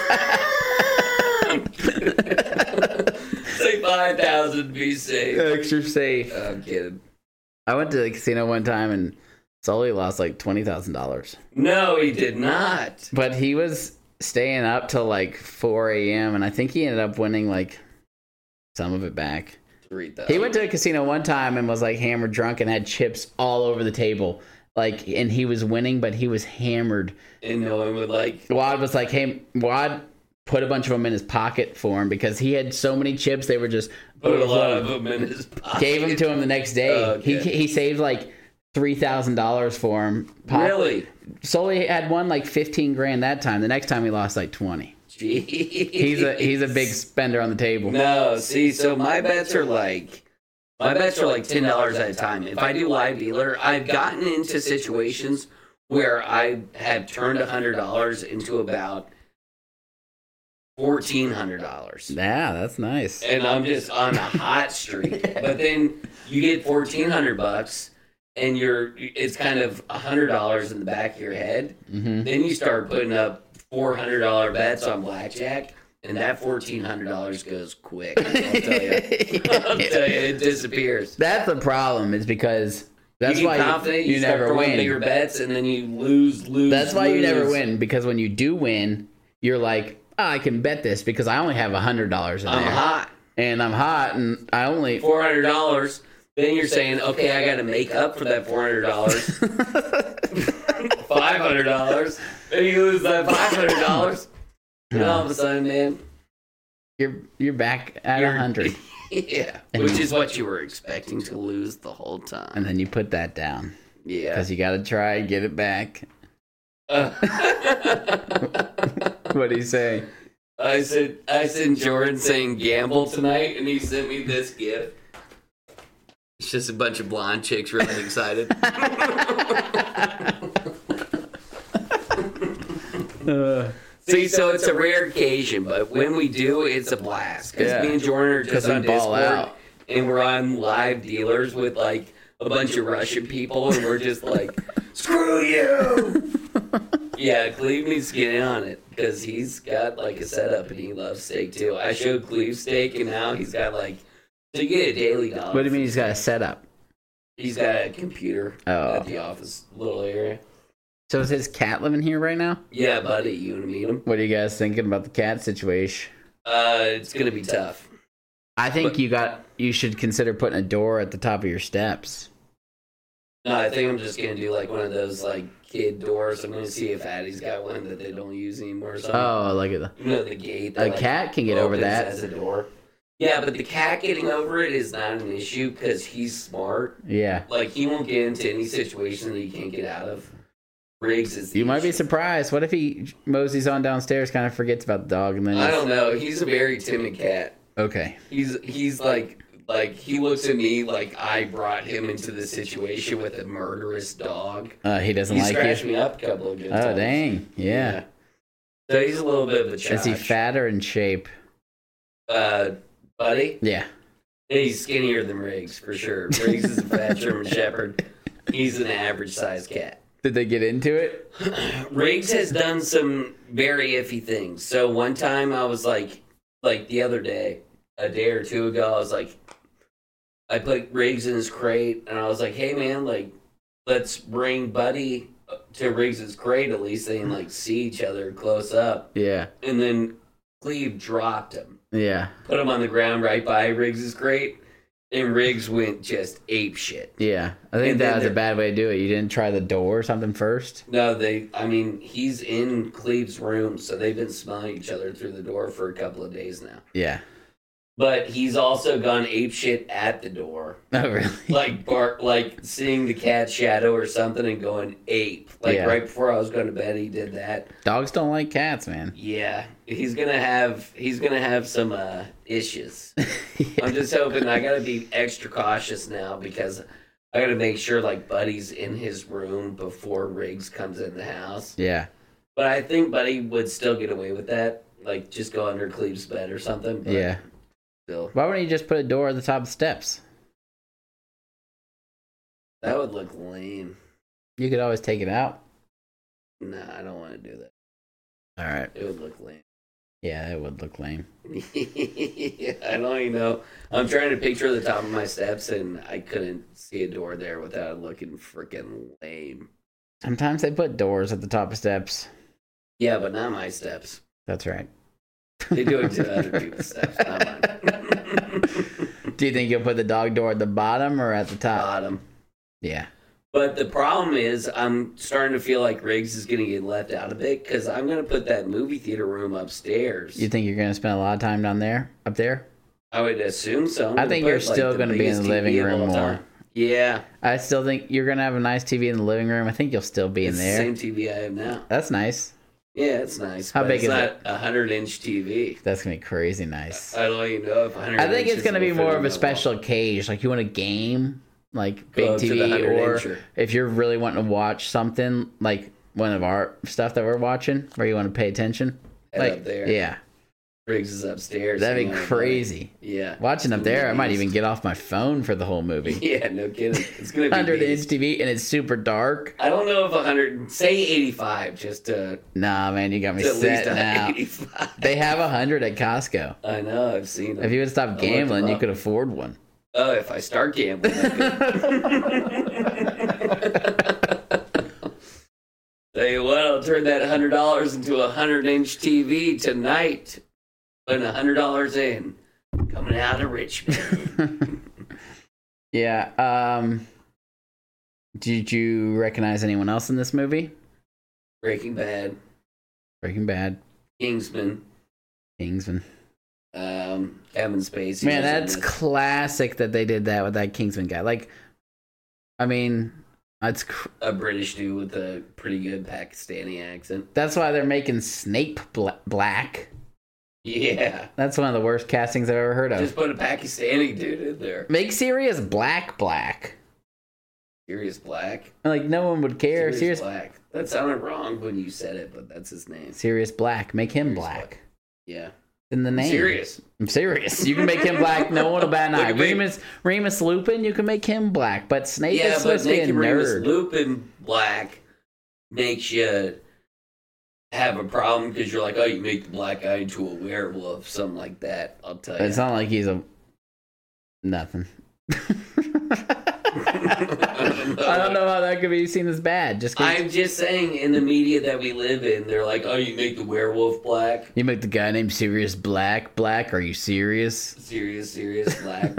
Speaker 2: Say 5,000. Be safe.
Speaker 1: Extra safe.
Speaker 2: I'm kidding.
Speaker 1: I went to the casino one time and Sully lost like $20,000.
Speaker 2: No, he did not.
Speaker 1: But he was staying up till like 4 a.m. and I think he ended up winning like some of it back.
Speaker 2: 3,000.
Speaker 1: He went to a casino one time and was like hammered drunk and had chips all over the table. Like, and he was winning, but he was hammered.
Speaker 2: And no one would like.
Speaker 1: Wad was like, hey, Wad put a bunch of them in his pocket for him because he had so many chips. They were just
Speaker 2: put a lot of them in his pocket.
Speaker 1: Gave them to him the next day.
Speaker 2: Okay.
Speaker 1: He saved like $3,000 for him.
Speaker 2: Really?
Speaker 1: Sully had won like 15 grand that time. The next time he lost like 20.
Speaker 2: Jeez.
Speaker 1: He's a big spender on the table.
Speaker 2: No, see, so my bets are like $10 at a time. If I do live dealer, I've gotten into situations where I have turned $100 into about $1,400.
Speaker 1: Yeah, that's nice.
Speaker 2: And I'm just on a hot streak. But then you get $1,400 and it's kind of $100 in the back of your head.
Speaker 1: Mm-hmm.
Speaker 2: Then you start putting up $400 bets on blackjack. and that $1,400 goes quick. I'll tell you. It disappears.
Speaker 1: That's the problem. Is because that's
Speaker 2: you
Speaker 1: why
Speaker 2: get confident,
Speaker 1: you
Speaker 2: start
Speaker 1: never
Speaker 2: throwing
Speaker 1: win.
Speaker 2: bigger bets, and then you lose.
Speaker 1: That's why you never win, because when you do win, you're like, oh, I can bet this because I only have $100 in there.
Speaker 2: I'm hot.
Speaker 1: And I'm hot, and I only
Speaker 2: $400. Then you're saying, okay, I got to make up for that $400. $500. Then you lose that $500. And all of a sudden, man,
Speaker 1: you're back at 100.
Speaker 2: Yeah, which is what you were expecting to lose the whole time.
Speaker 1: And then you put that down.
Speaker 2: Yeah,
Speaker 1: because you got to try and get it back. What did he say?
Speaker 2: I sent Jordan saying gamble tonight, and he sent me this gift. It's just a bunch of blonde chicks really excited. See, so it's a rare occasion, but when we do, it's a blast. Because me and Jordan are just on Discord, and we're on live dealers with like a bunch of Russian people, and we're just like, screw you! Yeah, Cleve needs to get in on it, because he's got like a setup, and he loves steak too. I showed Cleve steak, and now he's got like, so you get a daily dollar.
Speaker 1: What do you mean he's got a setup?
Speaker 2: He's got a computer at the office little area.
Speaker 1: So is his cat living here right now?
Speaker 2: Yeah, buddy, you want to meet him?
Speaker 1: What are you guys thinking about the cat situation?
Speaker 2: It's gonna be tough.
Speaker 1: I think you should consider putting a door at the top of your steps.
Speaker 2: No, I think I'm just gonna do like one of those like kid doors. I'm gonna see if Addie's got one that they don't use anymore. Or something.
Speaker 1: Oh, like
Speaker 2: the gate.
Speaker 1: A cat can get over that
Speaker 2: as a door. Yeah, but the cat getting over it is not an issue because he's smart.
Speaker 1: Yeah,
Speaker 2: like he won't get into any situation that he can't get out of. Riggs is.
Speaker 1: You might be surprised. What if he moseys on downstairs, kind of forgets about the dog, and then
Speaker 2: I don't know. He's a very timid cat.
Speaker 1: Okay.
Speaker 2: He's like he looks at me like I brought him into the situation with a murderous dog.
Speaker 1: He doesn't like you.
Speaker 2: He scratched me up a couple of good times.
Speaker 1: Oh dang, yeah.
Speaker 2: So he's a little bit of a challenge.
Speaker 1: Is he fatter in shape?
Speaker 2: Buddy?
Speaker 1: Yeah.
Speaker 2: He's skinnier than Riggs for sure. Riggs is a fat German Shepherd. He's an average sized cat.
Speaker 1: Did they get into it?
Speaker 2: Riggs has done some very iffy things. So one time I was like the other day, a day or two ago, I was like, I put Riggs in his crate, and I was like, hey man, like, let's bring Buddy to Riggs's crate at least, so they can like see each other close up.
Speaker 1: Yeah.
Speaker 2: And then Cleve dropped him.
Speaker 1: Yeah.
Speaker 2: Put him on the ground right by Riggs's crate. And Riggs went just ape shit.
Speaker 1: Yeah. I think that was a bad way to do it. You didn't try the door or something first?
Speaker 2: No, he's in Cleve's room, so they've been smelling each other through the door for a couple of days now.
Speaker 1: Yeah.
Speaker 2: But he's also gone ape shit at the door.
Speaker 1: Oh, really?
Speaker 2: Like seeing the cat shadow or something and going ape. Right before I was going to bed, he did that.
Speaker 1: Dogs don't like cats, man.
Speaker 2: Yeah, he's gonna have some issues. Yeah. I'm just hoping. I gotta be extra cautious now because I gotta make sure like Buddy's in his room before Riggs comes in the house.
Speaker 1: Yeah.
Speaker 2: But I think Buddy would still get away with that. Like just go under Cleve's bed or something. But
Speaker 1: yeah.
Speaker 2: Still.
Speaker 1: Why wouldn't you just put a door at the top of the steps?
Speaker 2: That would look lame.
Speaker 1: You could always take it out.
Speaker 2: Nah, I don't want to do that.
Speaker 1: All right.
Speaker 2: It would look lame.
Speaker 1: Yeah, it would look lame.
Speaker 2: I don't even know. I'm trying to picture the top of my steps, and I couldn't see a door there without it looking freaking lame.
Speaker 1: Sometimes they put doors at the top of steps.
Speaker 2: Yeah, but not my steps.
Speaker 1: That's right.
Speaker 2: They do it to other people's steps, not mine.
Speaker 1: Do you think you'll put the dog door at the bottom or at the top?
Speaker 2: Bottom.
Speaker 1: Yeah.
Speaker 2: But the problem is, I'm starting to feel like Riggs is going to get left out of it because I'm going to put that movie theater room upstairs.
Speaker 1: You think you're going to spend a lot of time up there?
Speaker 2: I would assume so.
Speaker 1: I think you're still going to be in the living room more.
Speaker 2: Yeah.
Speaker 1: I still think you're going to have a nice TV in the living room. I think you'll still be in there.
Speaker 2: It's the same TV I have now.
Speaker 1: That's nice.
Speaker 2: Yeah, it's nice.
Speaker 1: How big is it?
Speaker 2: It's not a 100-inch TV.
Speaker 1: That's going to be crazy nice.
Speaker 2: I don't even know if 100
Speaker 1: I think it's going to be more of a special cage. Like you want a game, like big TV, or if you're really wanting to watch something, like one of our stuff that we're watching, where you want to pay attention.
Speaker 2: Like, up there.
Speaker 1: Yeah.
Speaker 2: Briggs is upstairs.
Speaker 1: That'd be crazy.
Speaker 2: Yeah.
Speaker 1: Watching up there, I might even get off my phone for the whole movie.
Speaker 2: Yeah, no kidding. It's gonna be
Speaker 1: 100-inch TV, and it's super dark.
Speaker 2: I don't know if 100, say 85, just to.
Speaker 1: Nah, man, you got me
Speaker 2: At
Speaker 1: set
Speaker 2: least
Speaker 1: now.
Speaker 2: 85.
Speaker 1: They have 100 at Costco.
Speaker 2: I know, I've seen them.
Speaker 1: If you would stop
Speaker 2: looked
Speaker 1: gambling,
Speaker 2: them
Speaker 1: you
Speaker 2: up.
Speaker 1: could afford one.
Speaker 2: Oh, if I start gambling, I could. Tell you what, I'll turn that $100 into a 100-inch TV tonight. Putting $100 in. Coming out of Richmond.
Speaker 1: Yeah. Did you recognize anyone else in this movie?
Speaker 2: Breaking Bad.
Speaker 1: Breaking Bad.
Speaker 2: Kingsman.
Speaker 1: Kingsman.
Speaker 2: Kevin Spacey.
Speaker 1: Man,
Speaker 2: was in
Speaker 1: that's
Speaker 2: it.
Speaker 1: classic that they did that with that Kingsman guy. Like, I mean, that's
Speaker 2: A British dude with a pretty good Pakistani accent.
Speaker 1: that's why they're making Snape black.
Speaker 2: Yeah.
Speaker 1: That's one of the worst castings I've ever heard of.
Speaker 2: Just put a Pakistani dude in there.
Speaker 1: Make Sirius black.
Speaker 2: Sirius Black.
Speaker 1: Like, no one would care.
Speaker 2: Sirius
Speaker 1: Sirius
Speaker 2: Black. That sounded wrong when you said it, but that's his name.
Speaker 1: Sirius Black. Make him
Speaker 2: Sirius
Speaker 1: black.
Speaker 2: Yeah.
Speaker 1: In the name.
Speaker 2: Serious.
Speaker 1: I'm serious. You can make him black. No one will bat an eye.
Speaker 2: Look at me.
Speaker 1: Remus Lupin, you can make him black. But Snape is
Speaker 2: Yeah, but
Speaker 1: supposed to be a
Speaker 2: making Remus
Speaker 1: nerd.
Speaker 2: Lupin black makes you have a problem because you're like, oh, you make the black guy into a werewolf, something like that. I'll tell you.
Speaker 1: It's not like he's a... Nothing. I don't know how that could be seen as bad. Just 'cause
Speaker 2: I'm just saying, in the media that we live in, they're like, oh, you make the werewolf black.
Speaker 1: you make the guy named Sirius black. Black? Are you serious?
Speaker 2: Serious, black.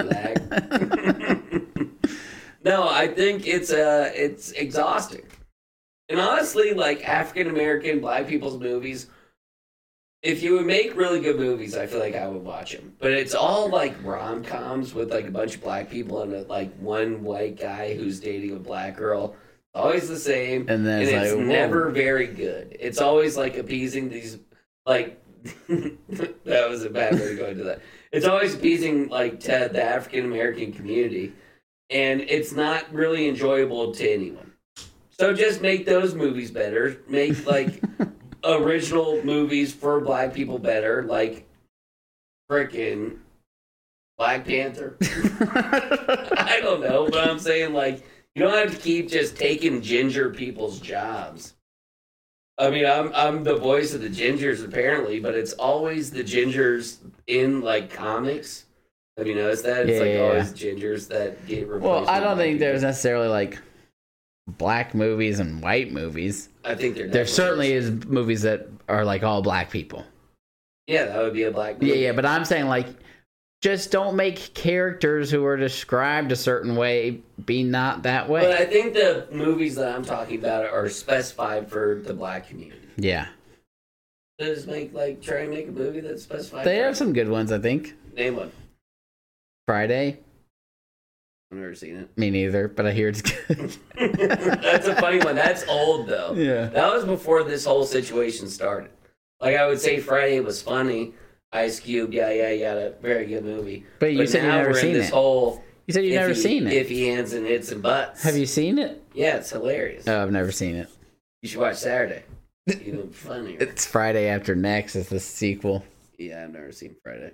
Speaker 2: No, I think it's exhausting. And honestly, like African American black people's movies, if you would make really good movies, I feel like I would watch them. But it's all like rom-coms with like a bunch of black people and like one white guy who's dating a black girl. Always the same.
Speaker 1: And then
Speaker 2: and
Speaker 1: it's
Speaker 2: it's
Speaker 1: like, whoa.
Speaker 2: never very good. It's always like appeasing these like that was a bad way to go into that. It's always appeasing like to the African American community, and it's not really enjoyable to anyone. So just make those movies better. Make like original movies for black people better, like frickin' Black Panther. I don't know, but I'm saying like you don't have to keep just taking ginger people's jobs. I mean, I'm the voice of the gingers apparently, but it's always the gingers in like comics. Have you noticed that? It's always gingers that get replaced.
Speaker 1: Well, I
Speaker 2: with
Speaker 1: don't
Speaker 2: black
Speaker 1: think
Speaker 2: people.
Speaker 1: there's necessarily like black movies and white movies.
Speaker 2: I think
Speaker 1: There certainly is movies that are like all black people.
Speaker 2: Yeah, that would be a black movie.
Speaker 1: Yeah, but I'm saying like just don't make characters who are described a certain way be not that way.
Speaker 2: But I think the movies that I'm talking about are specified for the black community.
Speaker 1: Yeah.
Speaker 2: Just try and make a movie that's specified.
Speaker 1: They
Speaker 2: for
Speaker 1: have some good ones, I think.
Speaker 2: Name one.
Speaker 1: Friday.
Speaker 2: I've never seen it.
Speaker 1: Me neither, but I hear it's good.
Speaker 2: That's a funny one. That's old though.
Speaker 1: Yeah.
Speaker 2: That was before this whole situation started. Like I would say Friday was funny. Ice Cube, yeah, very good movie.
Speaker 1: But you said you've
Speaker 2: now
Speaker 1: never
Speaker 2: we're in
Speaker 1: seen
Speaker 2: this
Speaker 1: it.
Speaker 2: whole
Speaker 1: You said you've never seen it.
Speaker 2: Iffy hands and hits and butts.
Speaker 1: Have you seen it?
Speaker 2: Yeah, it's hilarious.
Speaker 1: Oh, I've never seen it.
Speaker 2: You should watch Saturday. Even funnier.
Speaker 1: It's Friday After Next is the sequel.
Speaker 2: Yeah, I've never seen Friday.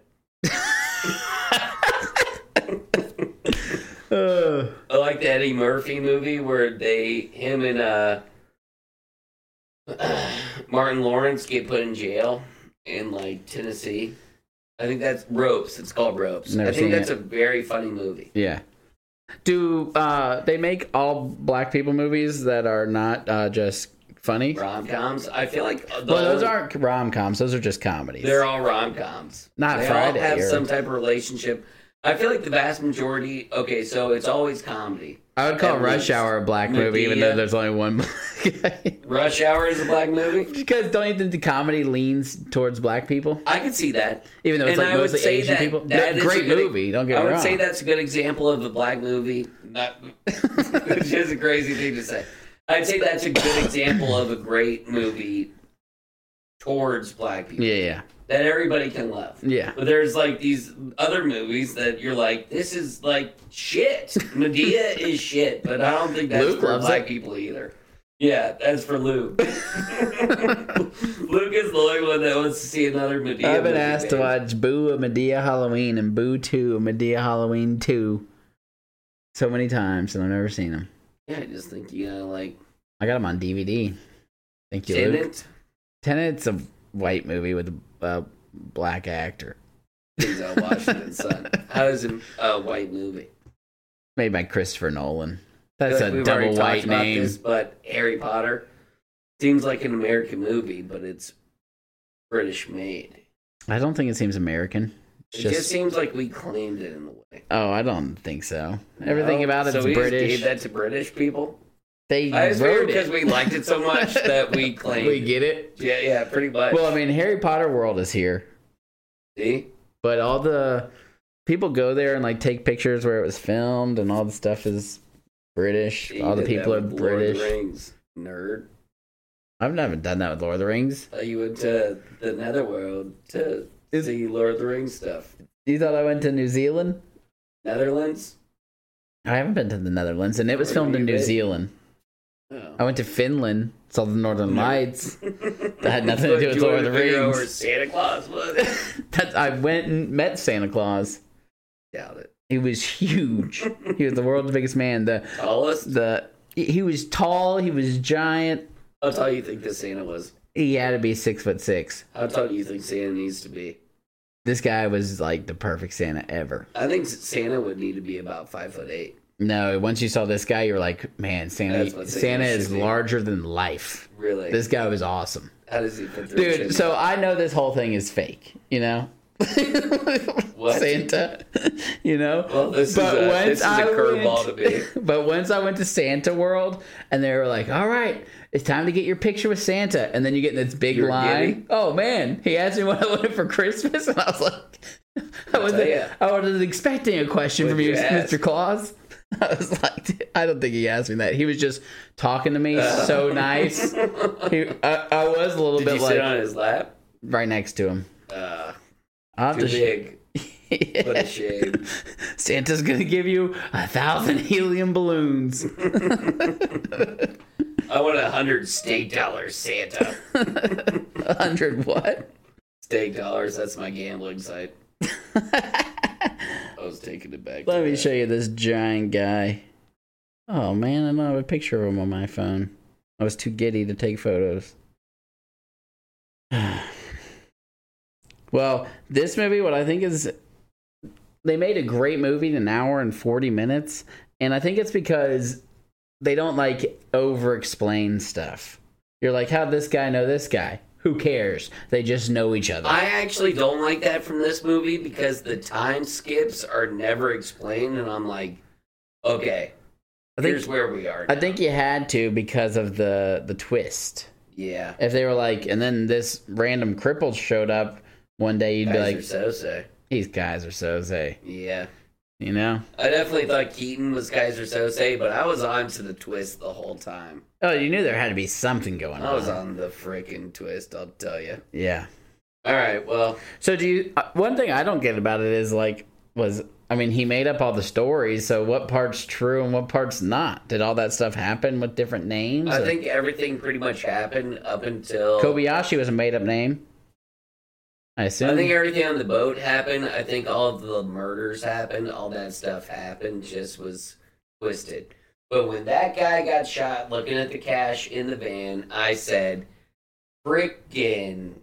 Speaker 2: I like the Eddie Murphy movie where him and Martin Lawrence get put in jail in like Tennessee. I think that's Ropes. It's called Ropes.
Speaker 1: Never
Speaker 2: I think
Speaker 1: seen
Speaker 2: that's
Speaker 1: it.
Speaker 2: a very funny movie.
Speaker 1: Yeah. Do they make all black people movies that are not just funny?
Speaker 2: Rom-coms. I feel like
Speaker 1: Those aren't rom-coms. Those are just comedies.
Speaker 2: They're all rom-coms.
Speaker 1: Not
Speaker 2: they
Speaker 1: Friday,
Speaker 2: all have
Speaker 1: or-
Speaker 2: some type of relationship. I feel like the vast majority. Okay, so it's always comedy.
Speaker 1: I would call
Speaker 2: At
Speaker 1: Rush
Speaker 2: least.
Speaker 1: Hour a black movie, even
Speaker 2: Medea.
Speaker 1: though there's only one black guy.
Speaker 2: Rush Hour is a black movie.
Speaker 1: Because don't you think the comedy leans towards black people?
Speaker 2: I can see that.
Speaker 1: Even though it's
Speaker 2: And
Speaker 1: like
Speaker 2: I would
Speaker 1: mostly
Speaker 2: say
Speaker 1: Asian
Speaker 2: that
Speaker 1: people?
Speaker 2: that is
Speaker 1: Great
Speaker 2: a good-
Speaker 1: movie, don't get
Speaker 2: I
Speaker 1: me
Speaker 2: would
Speaker 1: wrong.
Speaker 2: say that's a good example of a black movie. Not, which is a crazy thing to say. I'd say that's a good example of a great movie towards black people
Speaker 1: Yeah.
Speaker 2: that everybody can love.
Speaker 1: Yeah.
Speaker 2: But there's like these other movies that you're like, this is like shit. Medea is shit, but I don't think that's
Speaker 1: Luke
Speaker 2: for
Speaker 1: loves
Speaker 2: black
Speaker 1: it.
Speaker 2: people either. Yeah, that's for Luke. Luke is the only one that wants to see another Medea.
Speaker 1: I've been asked to watch Boo a Medea Halloween and Boo 2 a Medea Halloween 2 so many times, and I've never seen them.
Speaker 2: Yeah, I just think you gotta like.
Speaker 1: I got them on DVD. Thank you, Luke.
Speaker 2: Tenet.
Speaker 1: Tenet's a white movie with a black actor.
Speaker 2: Denzel Washington's son. How is it a white movie?
Speaker 1: Made by Christopher Nolan. That's
Speaker 2: Like
Speaker 1: a
Speaker 2: we've already
Speaker 1: double
Speaker 2: talked
Speaker 1: white
Speaker 2: about
Speaker 1: name.
Speaker 2: this, but Harry Potter seems like an American movie, but it's British made.
Speaker 1: I don't think it seems American.
Speaker 2: It just seems like we claimed it in a way.
Speaker 1: Oh, I don't think so. Everything about it's
Speaker 2: so we
Speaker 1: British.
Speaker 2: Just gave that to British people.
Speaker 1: They
Speaker 2: I just figured
Speaker 1: wrote
Speaker 2: because
Speaker 1: it.
Speaker 2: we liked it so much that we claimed.
Speaker 1: We get it.
Speaker 2: Yeah, pretty much.
Speaker 1: Well, I mean, Harry Potter world is here,
Speaker 2: See,
Speaker 1: but all the people go there and like take pictures where it was filmed, and all the stuff is British.
Speaker 2: You
Speaker 1: All the
Speaker 2: did
Speaker 1: people
Speaker 2: that
Speaker 1: are
Speaker 2: with Lord of the
Speaker 1: British.
Speaker 2: Rings, nerd.
Speaker 1: I've never done that with Lord of the Rings.
Speaker 2: You went to the Netherworld to see Lord of the Rings stuff.
Speaker 1: You thought I went to New Zealand?
Speaker 2: Netherlands?
Speaker 1: I haven't been to the Netherlands, and it was
Speaker 2: Where
Speaker 1: filmed
Speaker 2: have
Speaker 1: in
Speaker 2: you
Speaker 1: New
Speaker 2: been?
Speaker 1: Zealand.
Speaker 2: Oh.
Speaker 1: I went to Finland, saw the Northern Lights. That had nothing to do with
Speaker 2: You
Speaker 1: Lord of the
Speaker 2: wanted to figure out
Speaker 1: Rings.
Speaker 2: where Santa Claus was?
Speaker 1: I went and met Santa Claus.
Speaker 2: Doubt it.
Speaker 1: He was huge. He was the world's biggest man.
Speaker 2: Tallest?
Speaker 1: He was tall. He was giant.
Speaker 2: How tall do you think this Santa was?
Speaker 1: He had to be 6'6".
Speaker 2: How tall do you think Santa needs to be?
Speaker 1: This guy was like the perfect Santa ever.
Speaker 2: I think Santa would need to be about 5'8".
Speaker 1: No, once you saw this guy, you're like, man,
Speaker 2: That's
Speaker 1: Santa
Speaker 2: what
Speaker 1: Santa
Speaker 2: Santa
Speaker 1: is
Speaker 2: should be.
Speaker 1: larger than life.
Speaker 2: Really?
Speaker 1: This guy was awesome.
Speaker 2: How does he fit through the
Speaker 1: Dude,
Speaker 2: chimney?
Speaker 1: so I know this whole thing is fake, you know?
Speaker 2: What?
Speaker 1: Santa, you know?
Speaker 2: Well, this is a curveball to me.
Speaker 1: But once I went to Santa World, and they were like, all right, it's time to get your picture with Santa. And then you get in this big
Speaker 2: You're
Speaker 1: line.
Speaker 2: giddy?
Speaker 1: Oh, man, he asked me what I wanted for Christmas, and I was like, I
Speaker 2: tell
Speaker 1: wasn't expecting a question from
Speaker 2: What'd
Speaker 1: you,
Speaker 2: you ask?
Speaker 1: Mr. Claus. I was like, I don't think he asked me that. He was just talking to me so nice. I was a little
Speaker 2: Did
Speaker 1: bit
Speaker 2: you
Speaker 1: like
Speaker 2: sit on his lap?
Speaker 1: right next to him. I'll have
Speaker 2: Too
Speaker 1: to
Speaker 2: big. What a shame.
Speaker 1: Santa's gonna give you 1,000 helium balloons.
Speaker 2: I want 100 steak dollars, Santa.
Speaker 1: 100 what?
Speaker 2: Steak dollars, that's my gambling site. I was taking it back.
Speaker 1: Let
Speaker 2: to
Speaker 1: me
Speaker 2: that.
Speaker 1: show you this giant guy. Oh man, I don't have a picture of him on my phone. I was too giddy to take photos. Well, this movie, what I think is, they made a great movie in an hour and 40 minutes, and I think it's because they don't like over explain stuff. You're like, how'd this guy know this guy? Who cares? They just know each other.
Speaker 2: I actually don't like that from this movie because the time skips are never explained, and I'm like, okay, here's where we are.
Speaker 1: I think you had to because of the twist.
Speaker 2: Yeah.
Speaker 1: If they were like, and then this random cripple showed up one day, you'd be like,
Speaker 2: Kaiser
Speaker 1: these guys are Soze.
Speaker 2: Yeah.
Speaker 1: You know?
Speaker 2: I definitely thought Keaton was Kaiser Sose, but I was on to the twist the whole time.
Speaker 1: Oh, you knew there had to be something going on.
Speaker 2: I was on the freaking twist, I'll tell you.
Speaker 1: Yeah.
Speaker 2: All right, well,
Speaker 1: So do you? One thing I don't get about it is like, he made up all the stories. So what part's true and what part's not? Did all that stuff happen with different names?
Speaker 2: I think everything pretty much happened up until
Speaker 1: Kobayashi was a made up name. I assume.
Speaker 2: I think everything on the boat happened. I think all of the murders happened. All that stuff happened. Just was twisted. But when that guy got shot looking at the cash in the van, I said, frickin'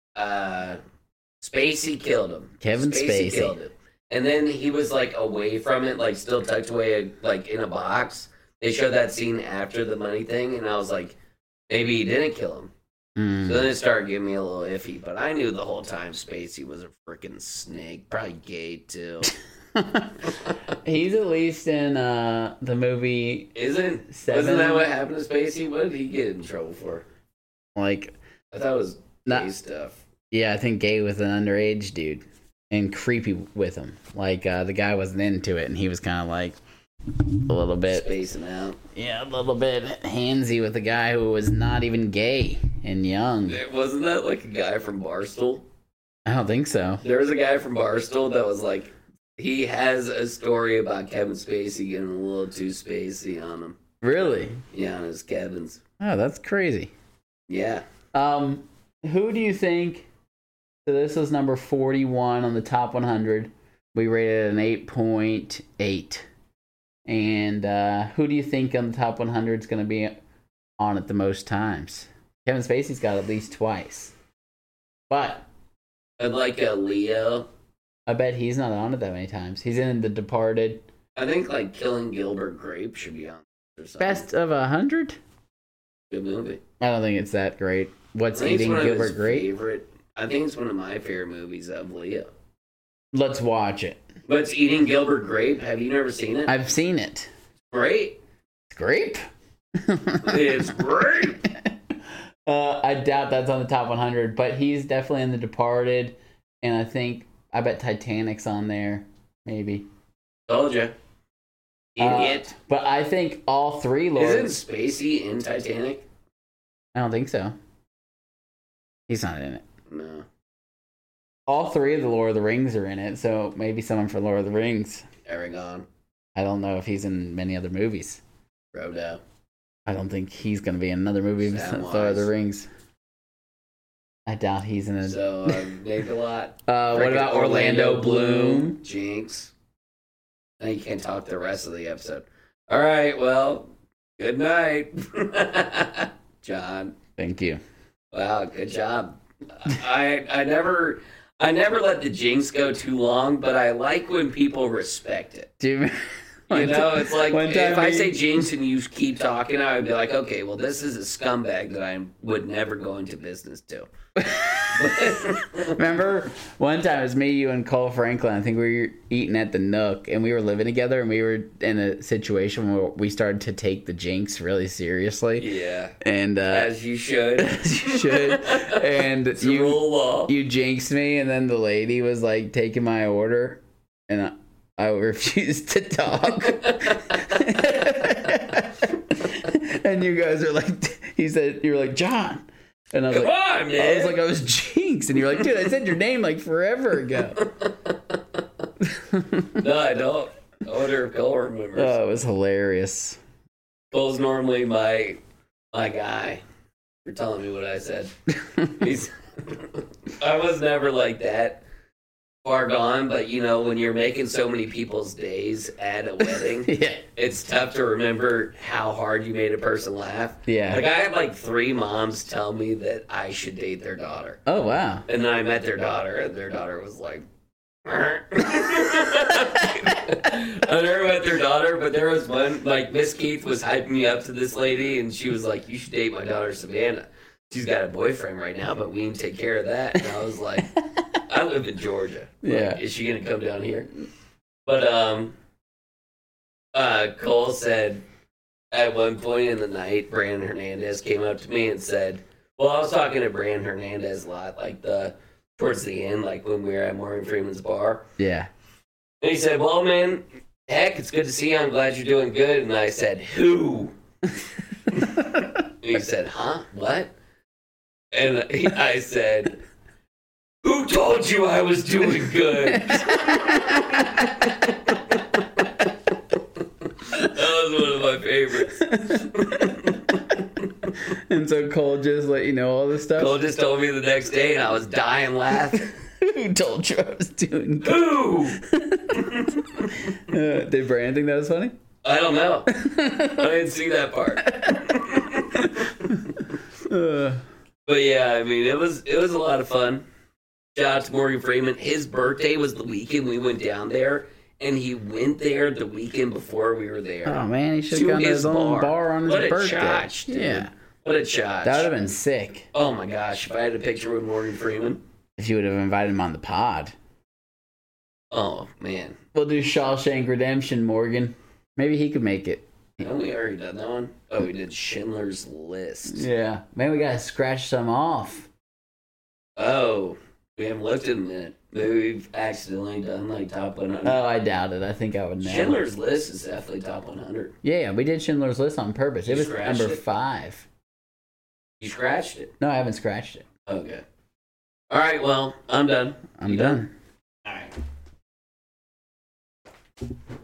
Speaker 2: Spacey killed him.
Speaker 1: Kevin Spacey.
Speaker 2: killed him. And then he was like away from it, like still tucked away like in a box. They showed that scene after the money thing, and I was like, maybe he didn't kill him.
Speaker 1: Mm.
Speaker 2: So then it started getting me a little iffy, but I knew the whole time Spacey was a freaking snake. Probably gay, too.
Speaker 1: He's at least in the movie.
Speaker 2: Wasn't
Speaker 1: Seven.
Speaker 2: that what happened to Spacey? What did he get in trouble for?
Speaker 1: Like,
Speaker 2: I thought it was
Speaker 1: Not-
Speaker 2: gay stuff.
Speaker 1: yeah, I think gay with an underage dude. And creepy with him. Like, the guy wasn't into it, and he was kind of like a little bit.
Speaker 2: Spacing out.
Speaker 1: Yeah, a little bit handsy with a guy who was not even gay and young.
Speaker 2: Wasn't that like a guy from Barstool?
Speaker 1: I don't think so.
Speaker 2: There was a guy from Barstool that was like, he has a story about Kevin Spacey getting a little too spacey on him.
Speaker 1: Really?
Speaker 2: Yeah, on his cabins.
Speaker 1: Oh, that's crazy.
Speaker 2: Yeah.
Speaker 1: Who do you think? So this was number 41 on the top 100. We rated it an 8.8. And who do you think on the top 100 is going to be on it the most times? Kevin Spacey's got at least twice. But
Speaker 2: I'd like a Leo.
Speaker 1: I bet he's not on it that many times. He's in The Departed.
Speaker 2: I think like Killing Gilbert Grape should be on or something.
Speaker 1: Best of 100?
Speaker 2: Good movie.
Speaker 1: I don't think it's that great. What's
Speaker 2: I think it's
Speaker 1: Eating
Speaker 2: one of his
Speaker 1: Gilbert Grape?
Speaker 2: favorite. I think it's one of my favorite movies of Leo.
Speaker 1: Let's watch it.
Speaker 2: But it's Eating Gilbert Grape. Have you never seen it?
Speaker 1: I've seen it.
Speaker 2: Great.
Speaker 1: It's grape?
Speaker 2: It's great.
Speaker 1: I doubt that's on the top 100, but he's definitely in The Departed, and I bet Titanic's on there, maybe.
Speaker 2: Told you. Idiot.
Speaker 1: But I think all three Lord.
Speaker 2: Isn't Spacey in Titanic?
Speaker 1: I don't think so. He's not in it.
Speaker 2: No.
Speaker 1: All three of the Lord of the Rings are in it, so maybe someone for Lord of the Rings.
Speaker 2: Aragon.
Speaker 1: I don't know if he's in many other movies.
Speaker 2: Frodo.
Speaker 1: I don't think he's going to be in another movie besides Lord of the Rings. I doubt he's in it.
Speaker 2: So, Nate-A-Lot.
Speaker 1: What about Orlando Bloom?
Speaker 2: Jinx. Now you can't talk the rest of the episode. All right, well, good night. John.
Speaker 1: Thank you.
Speaker 2: Wow, good job. I never let the jinx go too long, but I like when people respect it. You know, it's like if I say jinx and you keep talking, I would be like, okay, well, this is a scumbag that I would never go into business to.
Speaker 1: Remember one time it was me, you, and Cole Franklin. I think we were eating at the Nook, and we were living together, and we were in a situation where we started to take the jinx really seriously.
Speaker 2: Yeah,
Speaker 1: and
Speaker 2: as you should,
Speaker 1: And
Speaker 2: it's a rule of law.
Speaker 1: You jinxed me, and then the lady was like taking my order, and I refused to talk. And you guys are like, you were like, John. And I was
Speaker 2: Come on, man.
Speaker 1: I was jinxed. And you're like, dude, I said your name like forever ago.
Speaker 2: No, I don't. I wonder if Cole remembers.
Speaker 1: Oh, it was hilarious.
Speaker 2: Cole's normally my guy for telling me what I said. I was never like that far gone, but you know, when you're making so many people's days at a wedding,
Speaker 1: Yeah.
Speaker 2: It's tough to remember how hard you made a person laugh.
Speaker 1: Yeah.
Speaker 2: Like I had like 3 moms tell me that I should date their daughter.
Speaker 1: Oh, wow.
Speaker 2: And then I met their daughter, and their daughter was like, I never met their daughter, but there was one, like Miss Keith was hyping me up to this lady, and she was like, you should date my daughter Savannah. She's got a boyfriend right now, but we can take care of that. And I was like, I live in Georgia.
Speaker 1: Yeah.
Speaker 2: Like, is she gonna come down here? But Cole said at one point in the night, Brandon Hernandez came up to me and said, well, I was talking to Brandon Hernandez a lot, like towards the end, like when we were at Morgan Freeman's bar.
Speaker 1: Yeah.
Speaker 2: And he said, well, man, heck, it's good to see you. I'm glad you're doing good. And I said, who? And he said, huh? What? And I said, who told you I was doing good? That was one of my favorites.
Speaker 1: And so Cole just let you know all this stuff?
Speaker 2: Cole just told me the next day, and I was dying laughing.
Speaker 1: Who told you I was doing good?
Speaker 2: Who?
Speaker 1: Did Brandon think that was funny?
Speaker 2: I don't know. I didn't see that part. But yeah, I mean, it was a lot of fun. Shout out to Morgan Freeman. His birthday was the weekend we went down there, and he went there the weekend before we were there.
Speaker 1: Oh man, he should have gone to his own bar on his birthday.
Speaker 2: What a chotch, dude.
Speaker 1: Yeah.
Speaker 2: What a chotch.
Speaker 1: That would have been sick.
Speaker 2: Oh my gosh, if I had a picture with Morgan Freeman.
Speaker 1: If you would have invited him on the pod.
Speaker 2: Oh man.
Speaker 1: We'll do Shawshank Redemption, Morgan. Maybe he could make it.
Speaker 2: Haven't we already done that one? Oh, we did Schindler's List.
Speaker 1: Yeah. Man, we gotta scratch some off.
Speaker 2: Oh, we haven't looked in a minute. Maybe we've accidentally done like top 100.
Speaker 1: Oh, I doubt it. I think I would know.
Speaker 2: Schindler's List is definitely top 100.
Speaker 1: Yeah, we did Schindler's List on purpose.
Speaker 2: You
Speaker 1: It was
Speaker 2: scratched
Speaker 1: number
Speaker 2: it?
Speaker 1: 5.
Speaker 2: You scratched it.
Speaker 1: No, I haven't scratched it.
Speaker 2: Okay. All right, well, I'm done.
Speaker 1: I'm
Speaker 2: You
Speaker 1: done.
Speaker 2: All right.